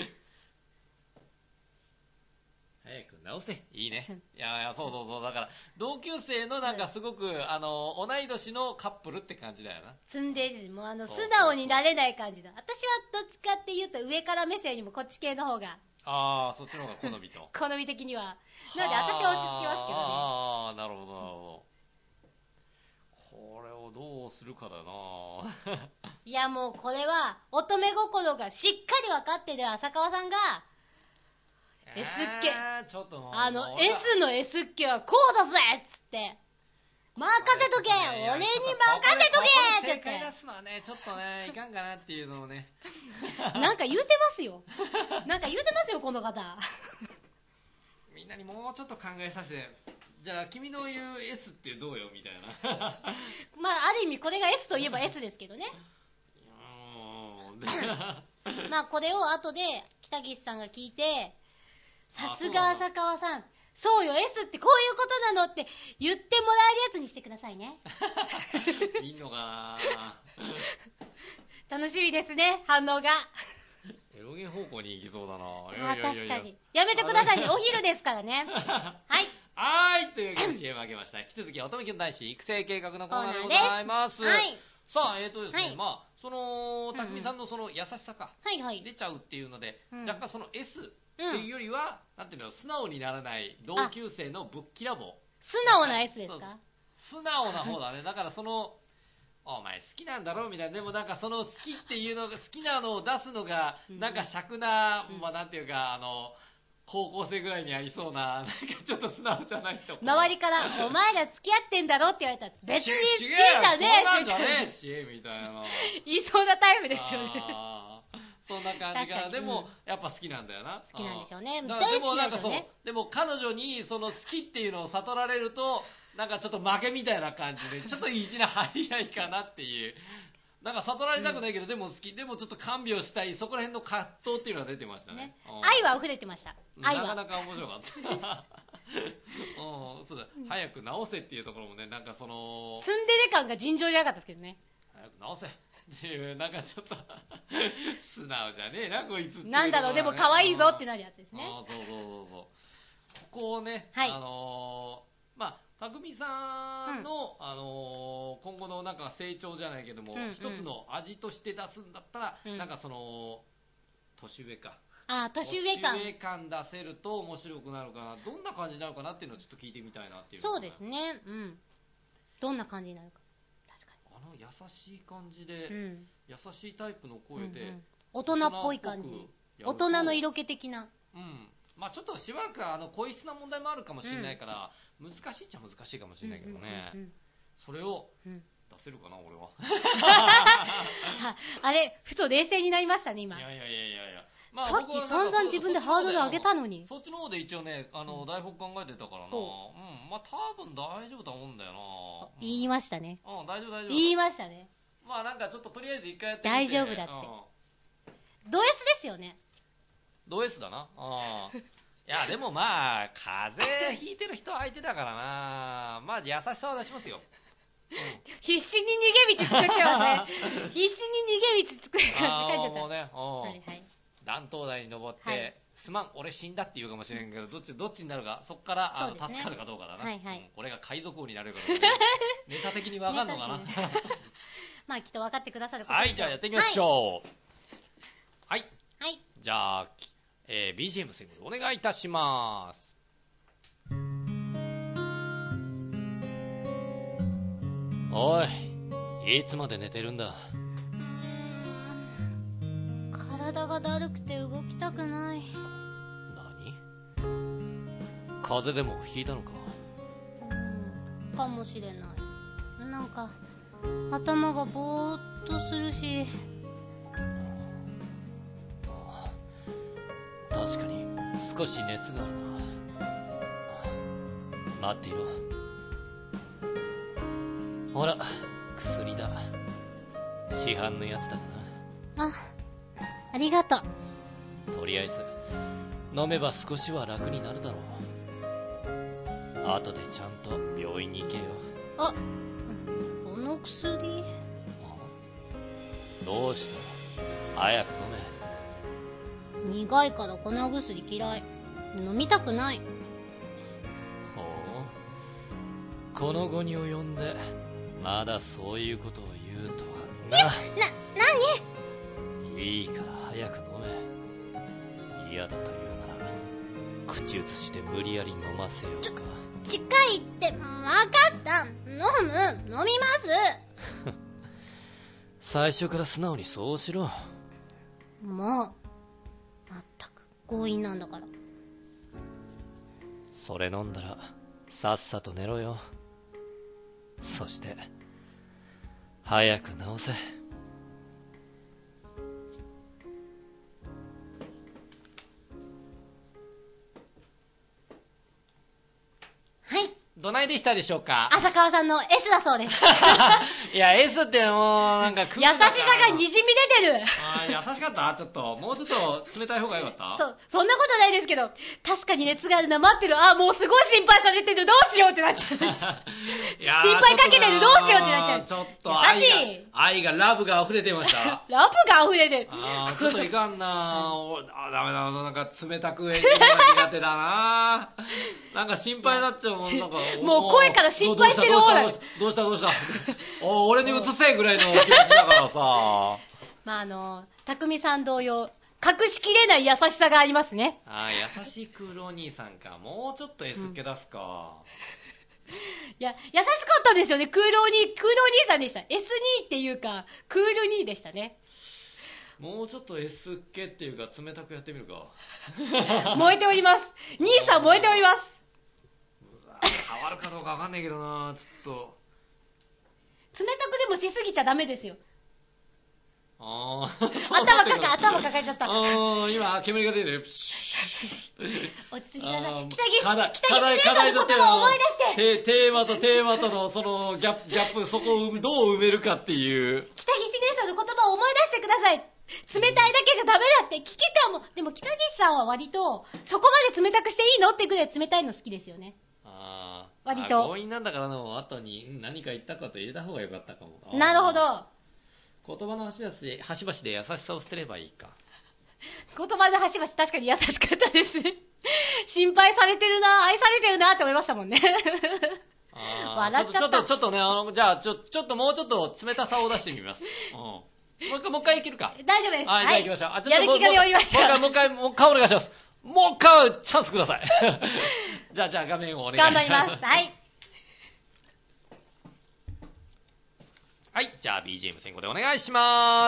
早く直せ。いいね。いやいや、そうそうそう。だから同級生のなんかすごく、うん、あの同い年のカップルって感じだよな。 ツンデレ、もうあの素直になれない感じだ。私はどっちかっていうと上から目線よりもこっち系の方が。 ああ、そっちの方が好みと。 好み的には。なので私は落ち着きますけどね。 ああ、なるほどなるほど。これをどうするかだな。 いやもうこれは乙女心がしっかり分かってる浅川さんが。S っ気、 えー、ちょっとあの S の S っ気はこうだぜっつって任せとけ、ね、俺に任せとけって正解出すのはねちょっとねいかんかなっていうのをねなんか言うてますよなんか言うてますよこの方みんなにもうちょっと考えさせて、じゃあ君の言う S ってどうよみたいなまあある意味これが S といえば S ですけどねまあこれを後で北岸さんが聞いて、さすが浅川さん、そうよ S ってこういうことなのって言ってもらえるやつにしてくださいねいいのかな楽しみですね、反応がエロゲン方向に行きそうだな。 あ、いやいやいや確かにやめてくださいね、お昼ですからねはいはいというわけで シーエム 開けました。引き続き乙女キュン男子育成計画のコーナーでございます。はい、さあえーとですね、はい、まあそのたくみさんのその優しさか、うんうん、出ちゃうっていうので、うん、若干その Sっていうよりは、うん、なんていうの、素直にならない同級生のぶっきらぼう。 素直な S ですか？そうそう、 素直な方だね。だからそのお前好きなんだろみたいな、でもなんかその好きっていうのが、好きなのを出すのがなんか尺な、うん、まあなんていうか、あの高校生ぐらいにありそうな、なんかちょっと素直じゃないと周りからお前ら付き合ってんだろって言われたら別に好きじゃねえしじゃねえしみたいな言いそうなタイプですよねそんな感じかな。でも、やっぱ好きなんだよな。 好きなんでしょうね。 大好きなんでしょうね。でも彼女にその好きっていうのを悟られると、なんかちょっと負けみたいな感じで、ちょっと意地な張り合いかなっていう。なんか悟られたくないけど、うん、でも好き、でもちょっと看病したい、そこら辺の葛藤っていうのが出てましたね。ね、 愛は溢れてました。愛は。 なかなか面白かった。うん、そうだ、うん、早く直せっていうところもね、なんかその。 ツンデレ感が尋常じゃなかったですけどね。 早く直せっていう、なんかちょっと、素直じゃねえな、こいつっていう、ね。 なんだろう、でも可愛いぞってなるやつですね。 ああ、そうそうそうそう。ここをね、 はい、 あのー、まあ、匠さんの、うん、あのー、今後のなんか成長じゃないけども、うんうん、一つの味として出すんだったら、うん、なんかその年上か、 あ、年上感年上感出せると面白くなるかな、どんな感じになるかなっていうのをちょっと聞いてみたいなっていう、ね、 そうですね、うん、どんな感じになるか、確かにあの優しい感じで、うん、優しいタイプの声で、うんうん、 大人っぽい感じ、大人の色気的な、 うん、まあ、ちょっとしばらくあの声質な問題もあるかもしれないから、うん、難しいっちゃ難しいかもしれないけどね、うんうんうんうん、それを出せるかな、俺はあれ、ふと冷静になりましたね、今。 いやいやいやいやいや、まあ、 さっき散々自分でハードル上げたのに。 そっちの方で一応ね、あの、台本考えてたからな、うん、まあ多分大丈夫と思うんだよな。 言いましたね。 うん、大丈夫大丈夫。 言いましたね。 まあなんかちょっととりあえず一回やってみて。 大丈夫だって。うん、ド S ですよね。 ド S だな。あいや、でもまあ、風邪ひいてる人相手だからな。まあ、優しさは出しますよ。うん、 必死に逃げ道作ってますね。必死に逃げ道作って書いちゃった。 もうね、 はいはい、 断頭台に登って、はい、すまん、俺死んだって言うかもしれんけど、どっち、どっちになるか、そっからあの、ね、助かるかどうかだな。はいはい、うん、俺が海賊王になれるかどうか、ね。ネタ的に分かんのかな。 まあ、きっと分かってくださることでしょう。 はい、じゃあやっていきましょう。はい。はい。 はい、 じゃあ、えー、ビージーエム 選曲お願いいたします。おい、いつまで寝てるんだ。 体がだるくて動きたくない。 何？風邪でもひいたのか？ うん、かもしれない。なんか頭がぼーっとするし。 確かに少し熱があるな。待っていろ。ほら、薬だ。市販のやつだな。あ、ありがとう。とりあえず飲めば少しは楽になるだろう。後でちゃんと病院に行けよ。 あ、この薬。 どうした？早く飲め。 苦いから粉薬嫌い。飲みたくない。 ほう、この期に及んでまだそういうことを言うとはな。 な、な、 何？いいから早く飲め。嫌だと言うなら口移しで無理やり飲ませようか。 近いって分かった。飲む、飲みます最初から素直にそうしろ。 もうまったく強引なんだから。 それ飲んだらさっさと寝ろよ。そして早く治せ。 はい、 どないでしたでしょうか？ 浅川さんの S だそうです。 いや、S ってもうなんか優しさがにじみ出てる。 あ、優しかった？ちょっともうちょっと冷たい方がよかった？ そう、そんなことないですけど、確かに熱があるな、待ってる。あ、もうすごい心配されてる。どうしようってなっちゃいました。心配かけてる。どうしようってなっちゃう。 ちょっと愛が愛がラブが溢れてました。 ラブが溢れてる。 あ、ちょっといかんな。あ、ダメだ。なんか冷たく演じるのが苦手だな。なんか心配になっちゃうもん。なんかもう声から心配してる方だ。 どうしたどうしたお、俺に移せぐらいの気持ちだからさ。 まああの匠さん同様隠しきれない優しさがありますね。 ああ、優しいクールお兄さんか。もうちょっと S っ気出すか、うん、 いや優しかったですよね。クールお兄クールお兄さんでした。 エスツー っていうかクールにでしたね。 もうちょっと S っ気っていうか冷たくやってみるか。 燃えております。兄さん燃えております。 変わるかどうかわかんないけどな。ちょっと冷たくでもしすぎちゃダメですよ。 あ頭かか、頭抱えちゃった。 あ今、煙が出てる。 落ち着きなさい。北岸、 課題、 北課題、 岸課題の言葉を思い出して。 テーマとテーマとのそのギャップ、ギャップ、そこをどう埋めるかっていう。 北岸姉さんの言葉を思い出してください。冷たいだけじゃダメだって、危機感も。でも北岸さんは割と、そこまで冷たくしていいのってぐらい冷たいの好きですよね。 ああ。 割と。 強引なんだからの後に何か言ったかと入れた方がよかったかも。 なるほど。 言葉の端々で、端々で優しさを捨てればいいか。 言葉の端々確かに優しかったです。心配されてるな、愛されてるなって思いましたもんね。 あ笑っちゃった。 ちょっと、ちょっとね、あの、じゃあ、ちょ、ちょっともうちょっと冷たさを出してみます。うん。もう一回、もう一回いけるか。 大丈夫です。 はい、じゃあ行きましょう。あ、ちょっとやる気が出おりました。 もう一回、もう一回、もう一回お願いします。もう一回、チャンスください。じゃあ、じゃあ画面をお願いします。 頑張ります。はい。 はい、じゃあ ビージーエム 先行でお願いします。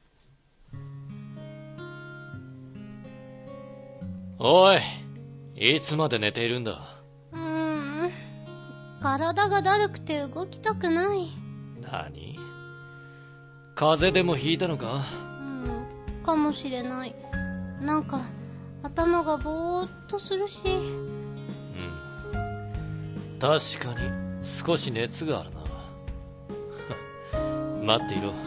おい、いつまで寝ているんだ。 うーん、体がだるくて動きたくない。 何？風邪でもひいたのか？ うん、かもしれない。なんか頭がぼーっとするし。うん、 確かに少し熱があるな。待っていろ。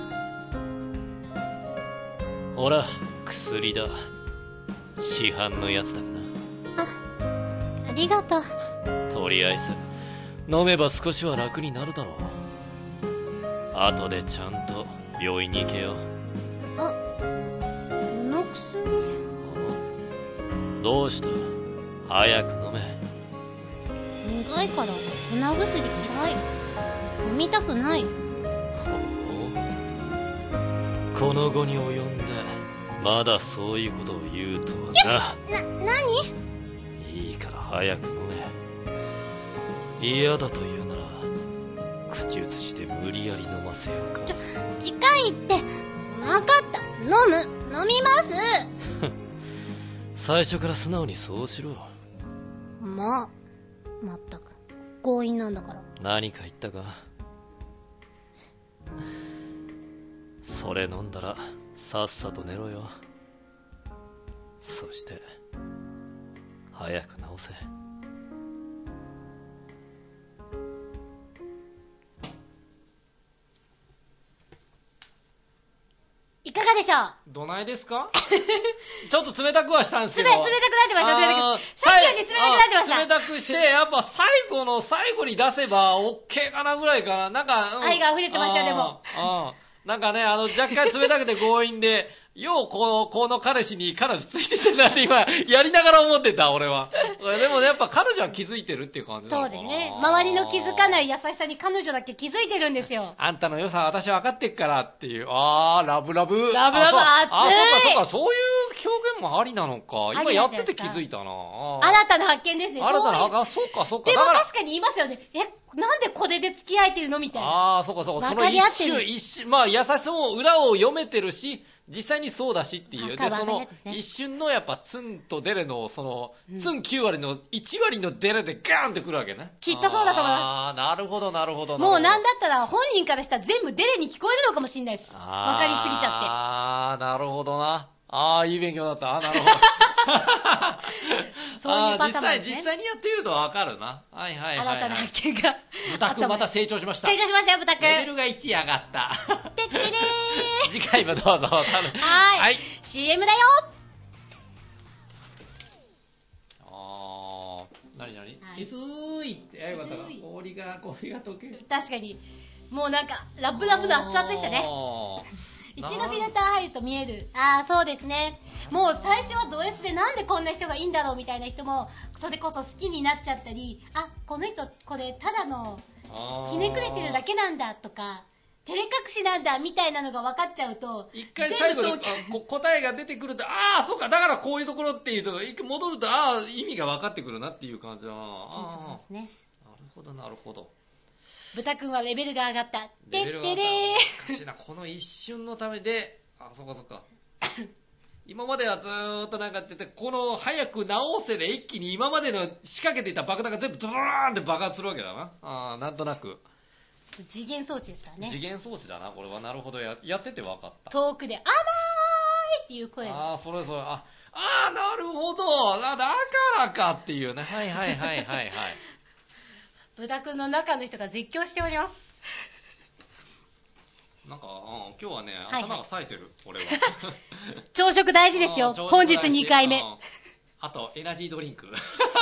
ほら、薬だ。市販のやつだがな。あ、ありがとう。 とりあえず飲めば少しは楽になるだろう。後でちゃんと病院に行けよ。 あ、この薬。 どうした？早く飲め。 苦いから粉薬嫌い。飲みたくない。 この後に及んでまだそういうことを言うとはな。 な、なに？ いいから早く飲め。嫌だと言うなら口移しで無理やり飲ませようか。 ちょ、近いって。分かった。飲む。飲みます。 最初から素直にそうしろ。 まあ、まったく強引なんだから。 何か言ったか？それ飲んだらさっさと寝ろよ。そして早く治せ。 いかがでしょう？ どないですか？ちょっと冷たくはしたんですけど。 冷、冷たくなってました、冷たく。さっきより冷たくなってました。 冷たくして、やっぱ最後の最後に出せば OK かなぐらいかな。なんか、 うん、愛が溢れてましたよ、でも。 うん。なんかね、あの、若干冷たくて強引で、よう、この、この彼氏に彼女ついててんだって今、やりながら思ってた、俺は。でもね、やっぱ彼女は気づいてるっていう感じなのかな。 そうですね。周りの気づかない優しさに彼女だけ気づいてるんですよ。 あんたの良さは私は分かってっからっていう。あー、ラブラブ。 ラブラブ熱い。 あ、そうか、そうか、そういう表現もありなのか。今やってて気づいたな。 新たな発見ですね。 新たな発見、そうか、そうか。 でも確かに言いますよね。え、なんでこれで付き合えてるのみたいな。 ああ、そうか、そうか。その一瞬、一瞬、まあ優しさも裏を読めてるし、実際にそうだしっていう。で、その、一瞬のやっぱツンとデレの、その、うん、ツンきゅう割のいち割のデレでガーンってくるわけね。 きっとそうだと思います。 ああ、なるほど、なるほど。 もうなんだったら本人からしたら全部デレに聞こえるのかもしれないです。わかりすぎちゃって。 ああ、なるほどな。ああ、いい勉強だった。あなるほど。 そういうパターンですね。 実際、実際にやってみるとわかるな。はいはいはい、はい。 新たな発見が。 豚くんまた成長しました。 成長しましたよ、豚くん。 レベルがいち上がった。 てってれー。 次回もどうぞ。はい。 はい。シーエム だよ。 あー、なになに？いすーいって。よかったか。氷が、氷が溶ける。 確かに。もうなんか、ラブラブの熱々でしたね。一度フィルター入ると見える。ああ、そうですね。もう最初はド S でなんでこんな人がいいんだろうみたいな人も、それこそ好きになっちゃったり、あ、この人これただのひねくれてるだけなんだとか、照れ隠しなんだみたいなのが分かっちゃうと、 一回最後に答えが出てくると、ああ、そうか、だからこういうところっていうと、一回戻ると、ああ、意味が分かってくるなっていう感じだな。 そうですね。 なるほど、なるほど。 豚くんはレベルが上がった。 てってれー。難しいな、この一瞬のためで、あ、そっかそっか。今まではずーっとなんかってて、この早く直せで一気に今までの仕掛けていた爆弾が全部ドローンって爆発するわけだな。ああ、なんとなく。 次元装置ですからね。 次元装置だな、これは。なるほど、や、やってて分かった。 遠くで、甘ーいっていう声が。 ああ、それそれ、あ、ああ、なるほど。あ、だからかっていうね。はいはいはいはいはい。 豚くんの中の人が絶叫しております。 なんか、うん、今日はね、頭が冴えてる、はいはい、俺は。 朝食大事ですよ。本日にかいめ。 あと、エナジードリンク。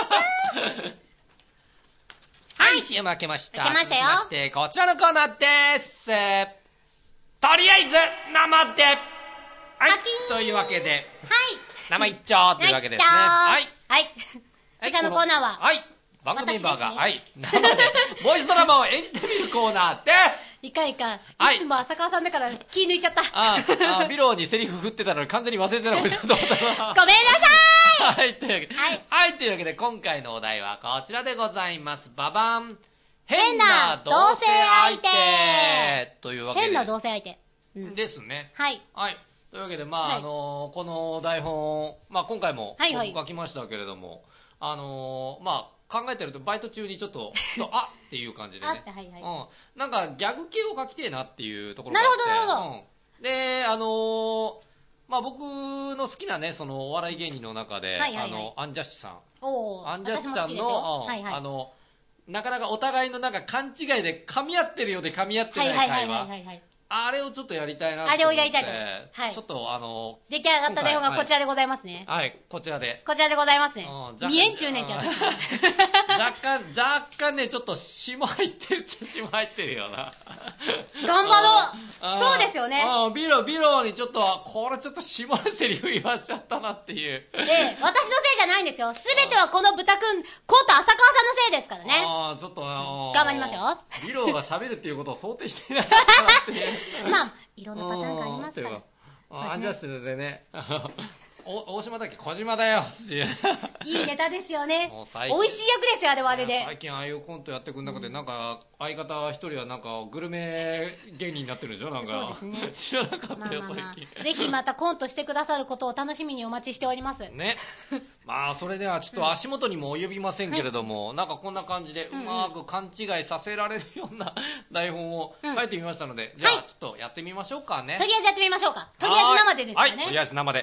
はい、シーエム 開けました。 開けましたよ。 続きまして、こちらのコーナーです。とりあえず、生で。はい。というわけで。はい。生一丁というわけですね。はい。 はい。こちらのコーナーは。 はい。番組メンバーが、はい。生で、ボイスドラマを演じてみるコーナーです。 いかんいかん。いつも浅川さんだから気抜いちゃった。 ああ、ビローにセリフ振ってたのに完全に忘れてたのかと思ったな。 ごめんなさい。 はい、というわけで、はい。はい、というわけで、今回のお題はこちらでございます。ババン。変な同性相手というわけで。 変な同性相手。 うん、ですね。 はい。 はい。というわけで、まあ、はい、あのー、この台本、まあ今回も僕書きましたけれども、はいはい、あのー、まあ、考えてるとバイト中にちょっと、とあっていう感じでね。 あって、はいはい。 うん。なんかギャグ系を書きてえなっていうところがあって。 なるほど、なるほど。 うん。で、あのー、まあ僕の好きなね、そのお笑い芸人の中で、はいはいはい、あの、アンジャッシュさん。 おアンジャッシュさんの、はいはい、あの、なかなかお互いのなんか勘違いで噛み合ってるようで噛み合ってない会話。あれをちょっとやりたいなと思って。 あれをやりたいと。はい。 ちょっとあの、 出来上がった台本がこちらでございますね。 はい、はい、こちらで。 こちらでございますね。見えんちゅうねんけど。 若干、若干ね、ちょっと霜入ってるっちゃ霜入ってるよな。 頑張ろう。そうですよね。 ああ、ビロ、ビロにちょっと、これちょっと霜のセリフ言わしちゃったなっていう。 で、私のせいじゃないんですよ。すべてはこの豚くん、こと浅川さんのせいですからね。 ああ、ちょっと、 頑張りますよ。 ビロが喋るっていうことを想定していなかったなっていう。 まあ、いろんなパターンがありますから。 アンジャッシュでね、お大島だっけ小島だよっていう。 いいネタですよね。美味しい役ですよ、あれはあれで。 最近ああいうコントやってくん中で、なんか、相方一人はなんか、グルメ芸人になってるでしょなんか。 そうですね。 知らなかったよ、最近。ぜひまたコントしてくださることを楽しみにお待ちしております。 ね。まあ、それではちょっと足元にも及びませんけれども、なんかこんな感じでうまく勘違いさせられるような台本を書いてみましたので、じゃあちょっとやってみましょうかね。 とりあえずやってみましょうか。とりあえず生でですかね。 はい、とりあえず生で。 はい。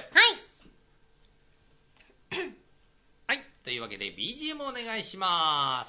はい。というわけで ビージーエム お願いします。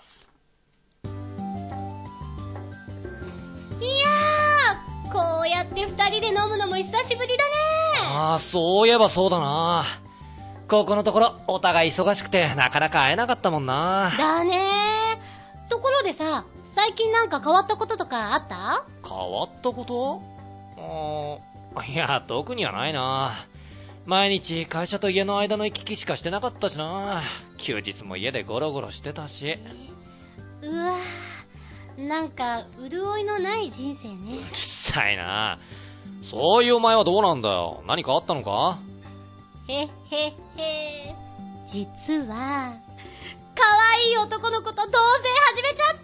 いやー、こうやって二人で飲むのも久しぶりだね。 ああ、そういえばそうだな。ここのところお互い忙しくてなかなか会えなかったもんな。 だねー。ところでさ、最近なんか変わったこととかあった？ 変わったこと？あー、いや、特にはないな。毎日会社と家の間の行き来しかしてなかったしな。休日も家でゴロゴロしてたし。 うわー、なんか潤いのない人生ね。 うるさいな。そういうお前はどうなんだよ。何かあったのか？ へへへ。実は可愛い男の子と同棲始めちゃった。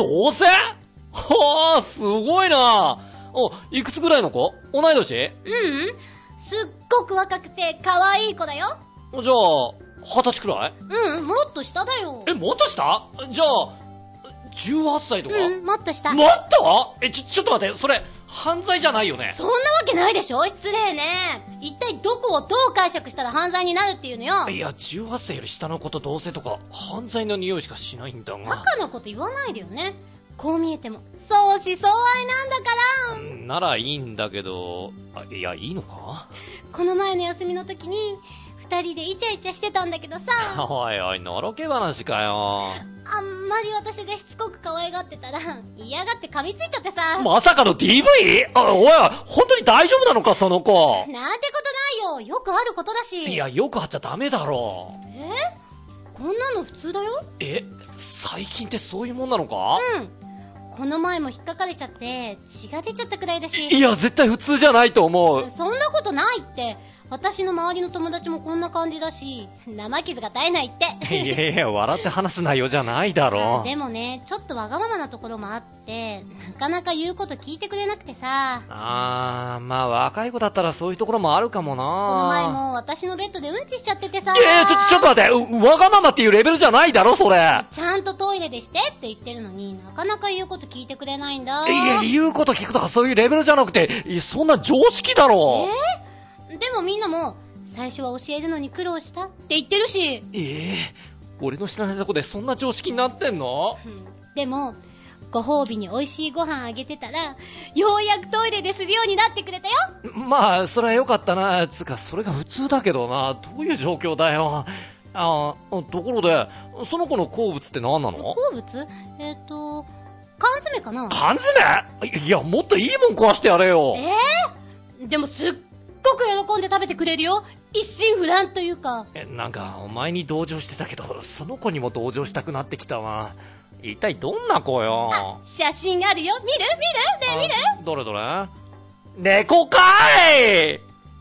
同棲？はあ、すごいな。お、いくつぐらいの子？同い年？ うん、すっごく若くて可愛い子だよ。 じゃあ二十歳くらい？ うん、もっと下だよ。 え、もっと下？じゃあじゅうはっさいとか？ うん、もっと下。 もっと？え、ちょ、ちょっと待って、それ犯罪じゃないよね。 そんなわけないでしょ。失礼ね。一体どこをどう解釈したら犯罪になるっていうのよ。 いや、じゅうはっさいより下の子と同棲とか犯罪の匂いしかしないんだが。 バカなこと言わないでよね。こう見えても相思相愛なんだから。 ならいいんだけど、あ、いや、いいのか？ この前の休みの時に二人でイチャイチャしてたんだけどさ。 おいおい、のろけ話かよ。 あんまり私がしつこく可愛がってたら嫌がって噛みついちゃってさ。 まさかの ディーブイ？ あ、おい、本当に大丈夫なのかその子。 なんてことないよ。よくあることだし。 いや、よくあっちゃダメだろ。 え？こんなの普通だよ。 え、最近ってそういうもんなのか？ うん。この前も引っかかれちゃって血が出ちゃったくらいだし。 いや、絶対普通じゃないと思う。 そんなことないって。 私の周りの友達もこんな感じだし、生傷が絶えないって。 いやいや、笑って話す内容じゃないだろう。 でもね、ちょっとわがままなところもあって、なかなか言うこと聞いてくれなくてさ。 あー、まあ若い子だったらそういうところもあるかもな。 この前も私のベッドでうんちしちゃっててさ。 いやいや、ちょ、ちょっと待って、わがままっていうレベルじゃないだろ、それ。 ちゃんとトイレでしてって言ってるのに、なかなか言うこと聞いてくれないんだ。 いや、言うこと聞くとかそういうレベルじゃなくて、そんな常識だろ。 えー、でもみんなも、最初は教えるのに苦労したって言ってるし。 ええー、俺の知らないとこでそんな常識になってんの？ でもご褒美に美味しいご飯あげてたら、ようやくトイレでするようになってくれたよ。 まあそれはよかったな。つうかそれが普通だけどな。どういう状況だよ。ああ、ところでその子の好物って何なの？ 好物？えっと缶詰かな。 缶詰？いや、もっといいもん食わしてやれよ。 えー、でもすっごく喜んで食べてくれるよ。一心不乱というか。 え、なんかお前に同情してたけど、その子にも同情したくなってきたわ。一体どんな子よ。 あ、写真あるよ。見る見るね、見る。 どれどれ。猫かい。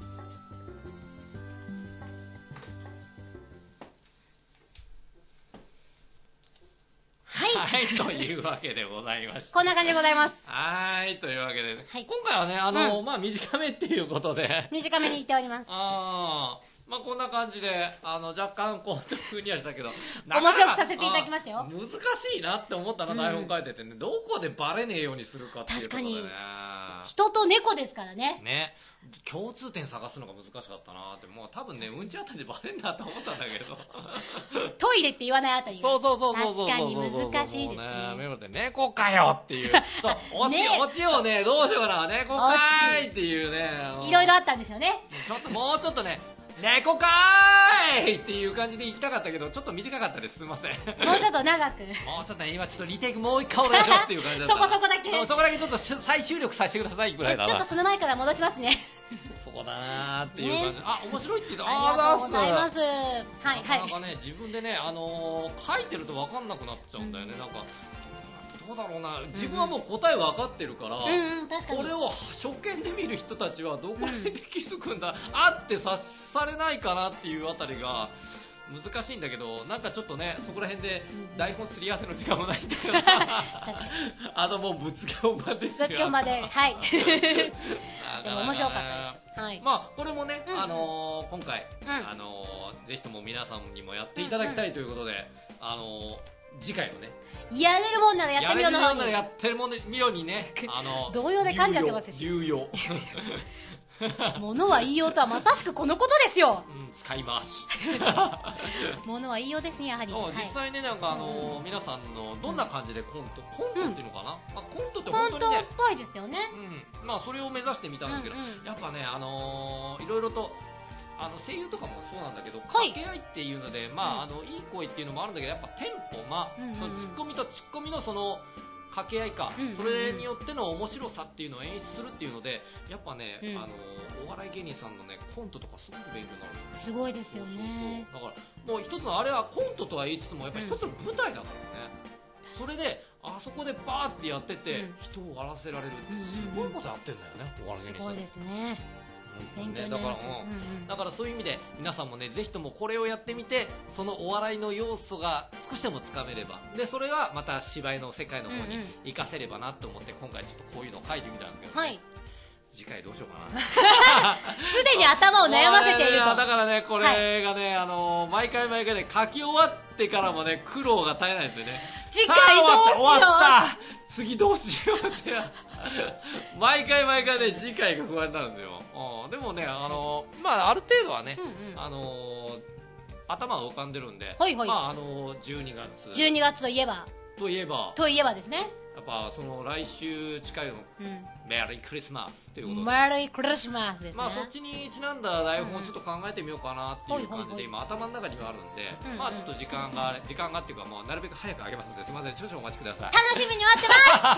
はい、はい、というわけでございました。 こんな感じでございます。 はい、というわけで、 はい、 今回はね、あの、うん、まあ短めっていうことで。 短めに言っております。 ああ。まあこんな感じで、あの、若干こういう風にはしたけど、 面白くさせていただきましたよ。 難しいなって思ったな、台本書いててね、うん、どこでバレねえようにするかっていうところでね。 確かに。人と猫ですからね。 ね。共通点探すのが難しかったなって、もう多分ね、うんちあたりでバレんなと思ったんだけど。 トイレって言わないあたりが。 そうそうそうそうそう。 確かに難しいですね。 メモで猫かよっていう。そう、オチ、オチをね、どうしようかな、猫かーいっていうね。 いろいろあったんですよね。 ちょっともうちょっとね、猫かーいっていう感じで行きたかったけど、ちょっと短かったです。すみません。 もうちょっと長く。 もうちょっとね、今ちょっとリテイクもう一回お願いしますっていう感じだった。 そこそこだけ。 そ, そこだけちょっと再注力させてくださいぐらいだな。 ちょっとその前から戻しますね。 そこだなーっていう感じ、ね、あ、面白いって言うと、 ありがとうございます。はいはい。 なかなかね、自分でね、あのー、書いてると分かんなくなっちゃうんだよね。うん、なんかどうだろうな、自分はもう答え分かってるから、 うんうん、確かにこれを初見で見る人たちはどこで気づくんだ、うん、あって察されないかなっていうあたりが難しいんだけど、なんかちょっとね、そこら辺で台本すり合わせの時間もないんだよな。確かに。あともうぶつけ本番ですよ。 ぶつけ本番で、はい。でも面白かったです。はい。 まあこれもね、うんうん、あのー、今回、うん、あのー、ぜひとも皆さんにもやっていただきたいということで、うんうん、あのー、次回のね。 やれるもんならやってみろの方に。 やってるもんならやってみろにね、あの同様で噛んじゃってますし。 有用。 物は言いようとはまさしくこのことですよ。 うん、使い回し。 物は言いようですね、やはり。 実際ね、なんかあのー、皆さんのどんな感じでコント、コントっていうのかな、うん、まあ、コントって本当にね、 コントっぽいですよね。 うん、まあそれを目指してみたんですけど、うんうん、やっぱね、あのー、いろいろとあの声優とかもそうなんだけど、掛け合いっていうので、まあ、あのいい声っていうのもあるんだけど、やっぱテンポ、まあ、うんうんうん、そのツッコミとツッコミのその掛け合いか、うんうんうん、それによっての面白さっていうのを演出するっていうので、やっぱね、うん、あのお笑い芸人さんのねコントとかすごく勉強になる。 すごいですよね。 そうそうそう、だからもう一つのあれはコントとは言いつつもやっぱり一つの舞台だからね、うん、それであそこでバーってやってて、うん、人を笑わせられるってすごいことやってんだよね、うんうんうん、お笑い芸人さん。 すごいですね。勉強になります。 だから、うんうん、だからそういう意味で皆さんもね、ぜひともこれをやってみて、そのお笑いの要素が少しでもつかめれば、でそれがまた芝居の世界の方に活かせればなと思って、今回ちょっとこういうのを書いてみたんですけど、ね、はい、次回どうしようかな。 すでに頭を悩ませていると。 だからね、これがね、はい、あのー、毎回毎回ね、書き終わってからもね、苦労が絶えないですよね。 次回どうしよう。 終わった。次どうしようって毎回毎回ね、次回が不安になるんですよ。うん、でもね、あのー、まあある程度はね、うんうん、あのー、頭が浮かんでるんで、 はいはい、 まああのー、じゅうにがつじゅうにがつといえばといえばといえばですね、 やっぱその来週近いの、うん、メリークリスマスということで、 メリークリスマスですね。 まあそっちにちなんだ台本をちょっと考えてみようかなっていう感じで、今頭の中にはあるんで、うんうん、まあちょっと時間が時間がっていうか、もうなるべく早くあげますので、すみません、少々お待ちください。 楽しみに待ってます。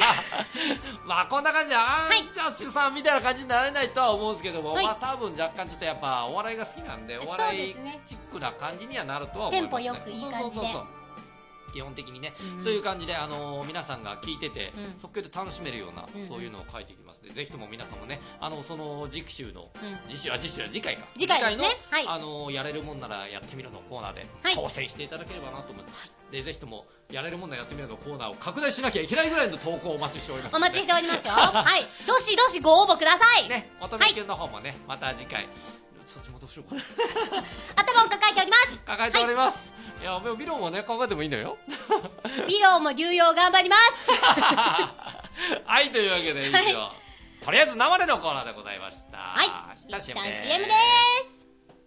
まあこんな感じでアンジャッシュさんみたいな感じになれないとは思うんですけども、はい、まあ多分若干ちょっとやっぱお笑いが好きなんで、お笑いチックな感じにはなるとは思いますね。 テンポよくいい感じで。そうそうそうそう、 基本的にね、 うん、 そういう感じで、あのー、皆さんが聞いてて、 うん、 即興で楽しめるような、 うん、 そういうのを書いていきますので、ぜひとも皆さんもね、あのその次週の、 うん、 次週あ次週は次回か次回ですね、 の、 はい、 あのー、やれるもんならやってみるのコーナーで挑戦していただければなと思って、はい、でぜひともやれるもんならやってみるのコーナーを拡大しなきゃいけないぐらいの投稿をお待ちしております、ね、 お待ちしておりますよはいどしどしご応募くださいね、乙女キュンの方もね、はい、また次回そっちもどうしようかな頭を抱えております抱えております、はい、いやビロもね考えてもいいのよビロも流用頑張りますはいというわけで以上、はい、とりあえず生でのコーナーでございましたはい一旦 シーエム ですシーエム です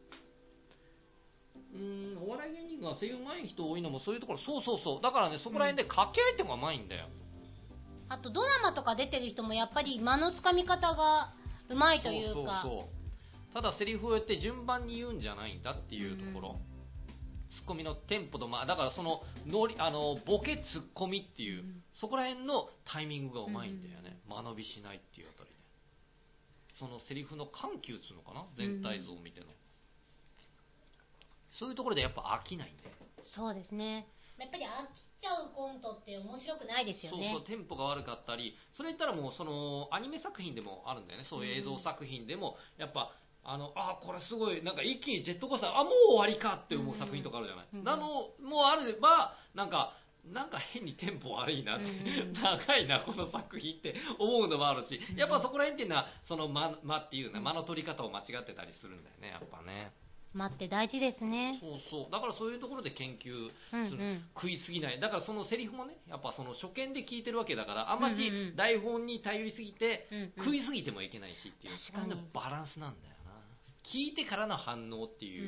うーんお笑い芸人が声優上手い人多いのもそういうところそうそうそうだからねそこら辺で掛け合いってのが上手いんだよ、 うん、あとドラマとか出てる人もやっぱり間のつかみ方がうまいというかそうそうそうただセリフを言って順番に言うんじゃないんだっていうところ、うん、ツッコミのテンポと、まあ、だからそのノリあのボケツッコミっていう、うん、そこら辺のタイミングがうまいんだよね、うん、間延びしないっていうあたりでそのセリフの緩急っつうのかな全体像を見ての、うん、そういうところでやっぱ飽きないんだよそうですねやっぱり飽きちゃうコントって面白くないですよねそうそうテンポが悪かったりそれ言ったらもうそのアニメ作品でもあるんだよねそういう映像作品でもやっぱあのあこれすごいなんか一気にジェットコースターあもう終わりかって思う作品とかあるじゃない、うん、なのもうあればなんかなんか変にテンポ悪いなって、うん、長いなこの作品って思うのもあるしやっぱそこら辺っていうのはその間、間っていうのは間の取り方を間違ってたりするんだよねやっぱね間って大事ですねそうそうだからそういうところで研究する、うんうん、食いすぎないだからそのセリフもねやっぱその初見で聞いてるわけだからあんまし台本に頼りすぎて、うんうん、食いすぎてもいけないしっていうそのバランスなんだよ聞いてからの反応っていう、うんうんうん、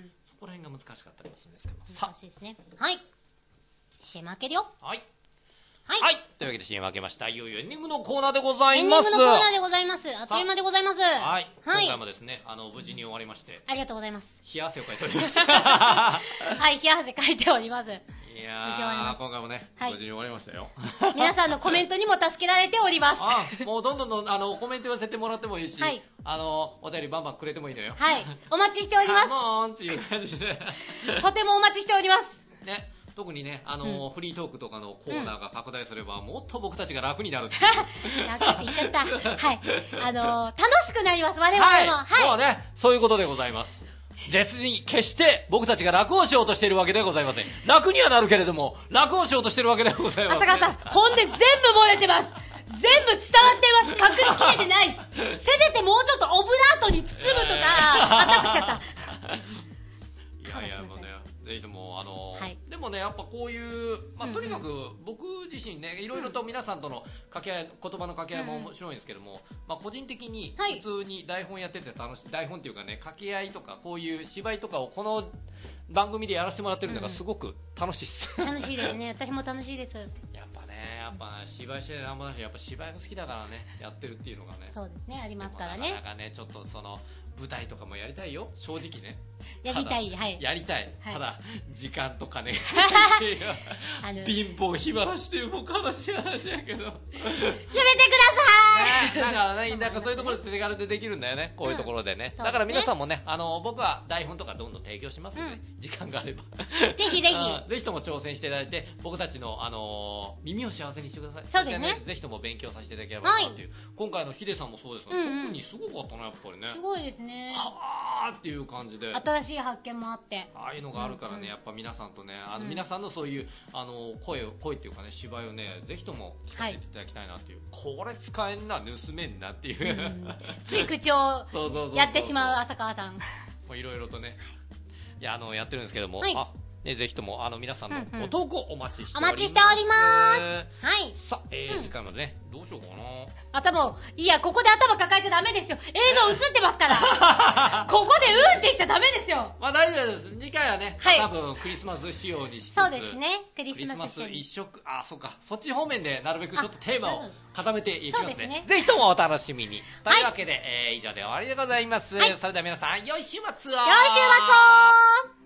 そこら辺が難しかったりもするんですけど難しいですねはい シーエム 開けるよはいはい、はい、というわけで シーエム 開けましたいよいよエンディングのコーナーでございますエンディングのコーナーでございますあっという間でございますはい、 はい、今回もですねあの無事に終わりましてありがとうございます冷や汗をかいておりましたはい冷や汗かいておりますいやー今回もね、はい、無事に終わりましたよ皆さんのコメントにも助けられておりますあもうどんどんどんあのコメント寄せてもらってもいいし、はい、あのお便りバンバンくれてもいいのよはいお待ちしておりますカモンっていう感じでとてもお待ちしておりますね特にね、あのーうん、フリートークとかのコーナーが拡大すれば、うん、もっと僕たちが楽になるっていう楽って言っちゃったはいあのー、楽しくなります我々もはい、 はい、そうねそういうことでございます別に決して僕たちが楽をしようとしているわけではございません楽にはなるけれども楽をしようとしているわけではございません浅川さん本音全部漏れてます全部伝わってます隠しきれてないですせめてもうちょっとオブラートに包むとかアタックしちゃったいやいやもうねぜひともあのーはい、でもねやっぱこういう、まあ、とにかく僕自身ねいろいろと皆さんとの掛け合い言葉の掛け合いも面白いんですけども、まあ、個人的に普通に台本やってて楽しい台本っていうかね掛け合いとかこういう芝居とかをこの番組でやらせてもらってるのがすごく楽しいです、 うん、楽しいですね私も楽しいですやっぱねやっぱ芝居してなんぼだしやっぱ芝居が好きだからねやってるっていうのがねそうですねありますからねなかなかねちょっとその舞台とかもやりたいよ正直ねやりたいはいやりたい、はい、ただ時間とかねあの貧乏暇なしても悲しい話やけどやめてください、 ね、だからねなんかそういうところで手軽でできるんだよねこういうところでね、うん、だから皆さんもねあの僕は台本とかどんどん提供しますので、うん、時間があればぜひぜひぜひとも挑戦していただいて僕たちの、あのー、耳を幸せにしてくださいそうですね、 ねぜひとも勉強させていただければなという、はい、今回のヒデさんもそうですが、うんうん、特にすごかったねやっぱりねすごいですねはーっていう感じで新しい発見もあってああいうのがあるからね、うんうん、やっぱ皆さんとねあの、うん、皆さんのそういうあの声を声っていうかね芝居をねぜひとも聞かせていただきたいなっていう、はい、これ使えんな盗めんなっていう、うん、 つい口をやってしまう浅川さんいろいろとねいやあのやってるんですけども、はい、あね、ぜひともあの皆さんのご投稿お待ちしております、うんうん、お待ちしておりますはいさあ、えーうん、時間までねどうしようかな頭いやここで頭抱えちゃダメですよ映像映ってますからここでうんってしちゃダメですよまあ大丈夫です次回はね、はい、多分クリスマス仕様にしつつそうですねクリスマスクリスマス一色あそうかそっち方面でなるべくちょっとテーマを固めていきますね、ね、ぜひともお楽しみにというわけで、はいえー、以上で終わりでございます、はい、それでは皆さん良い週末を良い週末を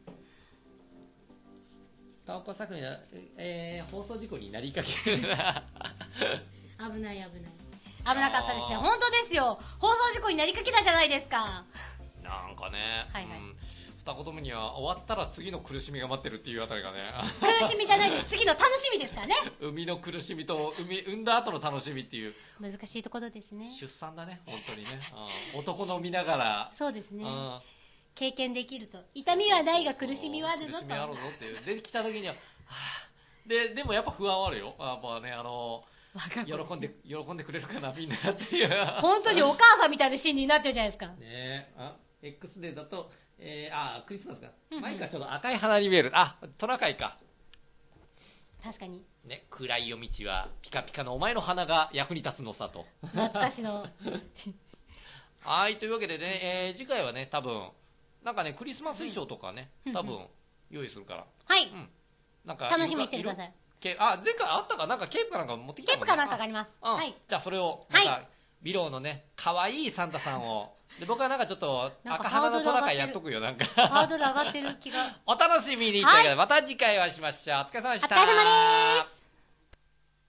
投稿作品は、えー、放送事故になりかけるな危ない危ない危なかったですね本当ですよ放送事故になりかけたじゃないですかなんかね、 はいはい、 うん二言目には終わったら次の苦しみが待ってるっていうあたりがね苦しみじゃないです、次の楽しみですからね。 生みの苦しみと産み産んだ後の楽しみっていう難しいところですね。 出産だね本当にね、うん、男の見ながらそうですね、 うん、 経験できると痛みはないが苦しみはあるぞと、 苦しみあるぞっていうできた時には、はあ、ででもやっぱ不安はあるよ。やっぱねあの喜んで喜んでくれるかなみんなっていう本当にお母さんみたいなシーンになってるじゃないですかね。あ X デーだとえー、あクリスマスか、うんうん、前からちょっと赤い花に見える。あトナカイか。 確かにね、暗い夜道はピカピカのお前の花が役に立つのさと懐かしのはいというわけでね、えー、次回はね多分なんかねクリスマス衣装とかね、うん、多分用意するからはい、 うん、なんか楽しみにしててください。 あ前回あったかなんかケープかなんか持ってきたもんね。 ケープかなんかがあります、 うん、 はい、 じゃあそれをなんか、はい、ビローのね可愛いサンタさんをで僕はなんかちょっと赤鼻のトナカイやっとくよ。なんかハードル上がってる気がお楽しみにというわけで、はい、また次回お会いしましょう。お疲れ様でした。 お疲れ様です。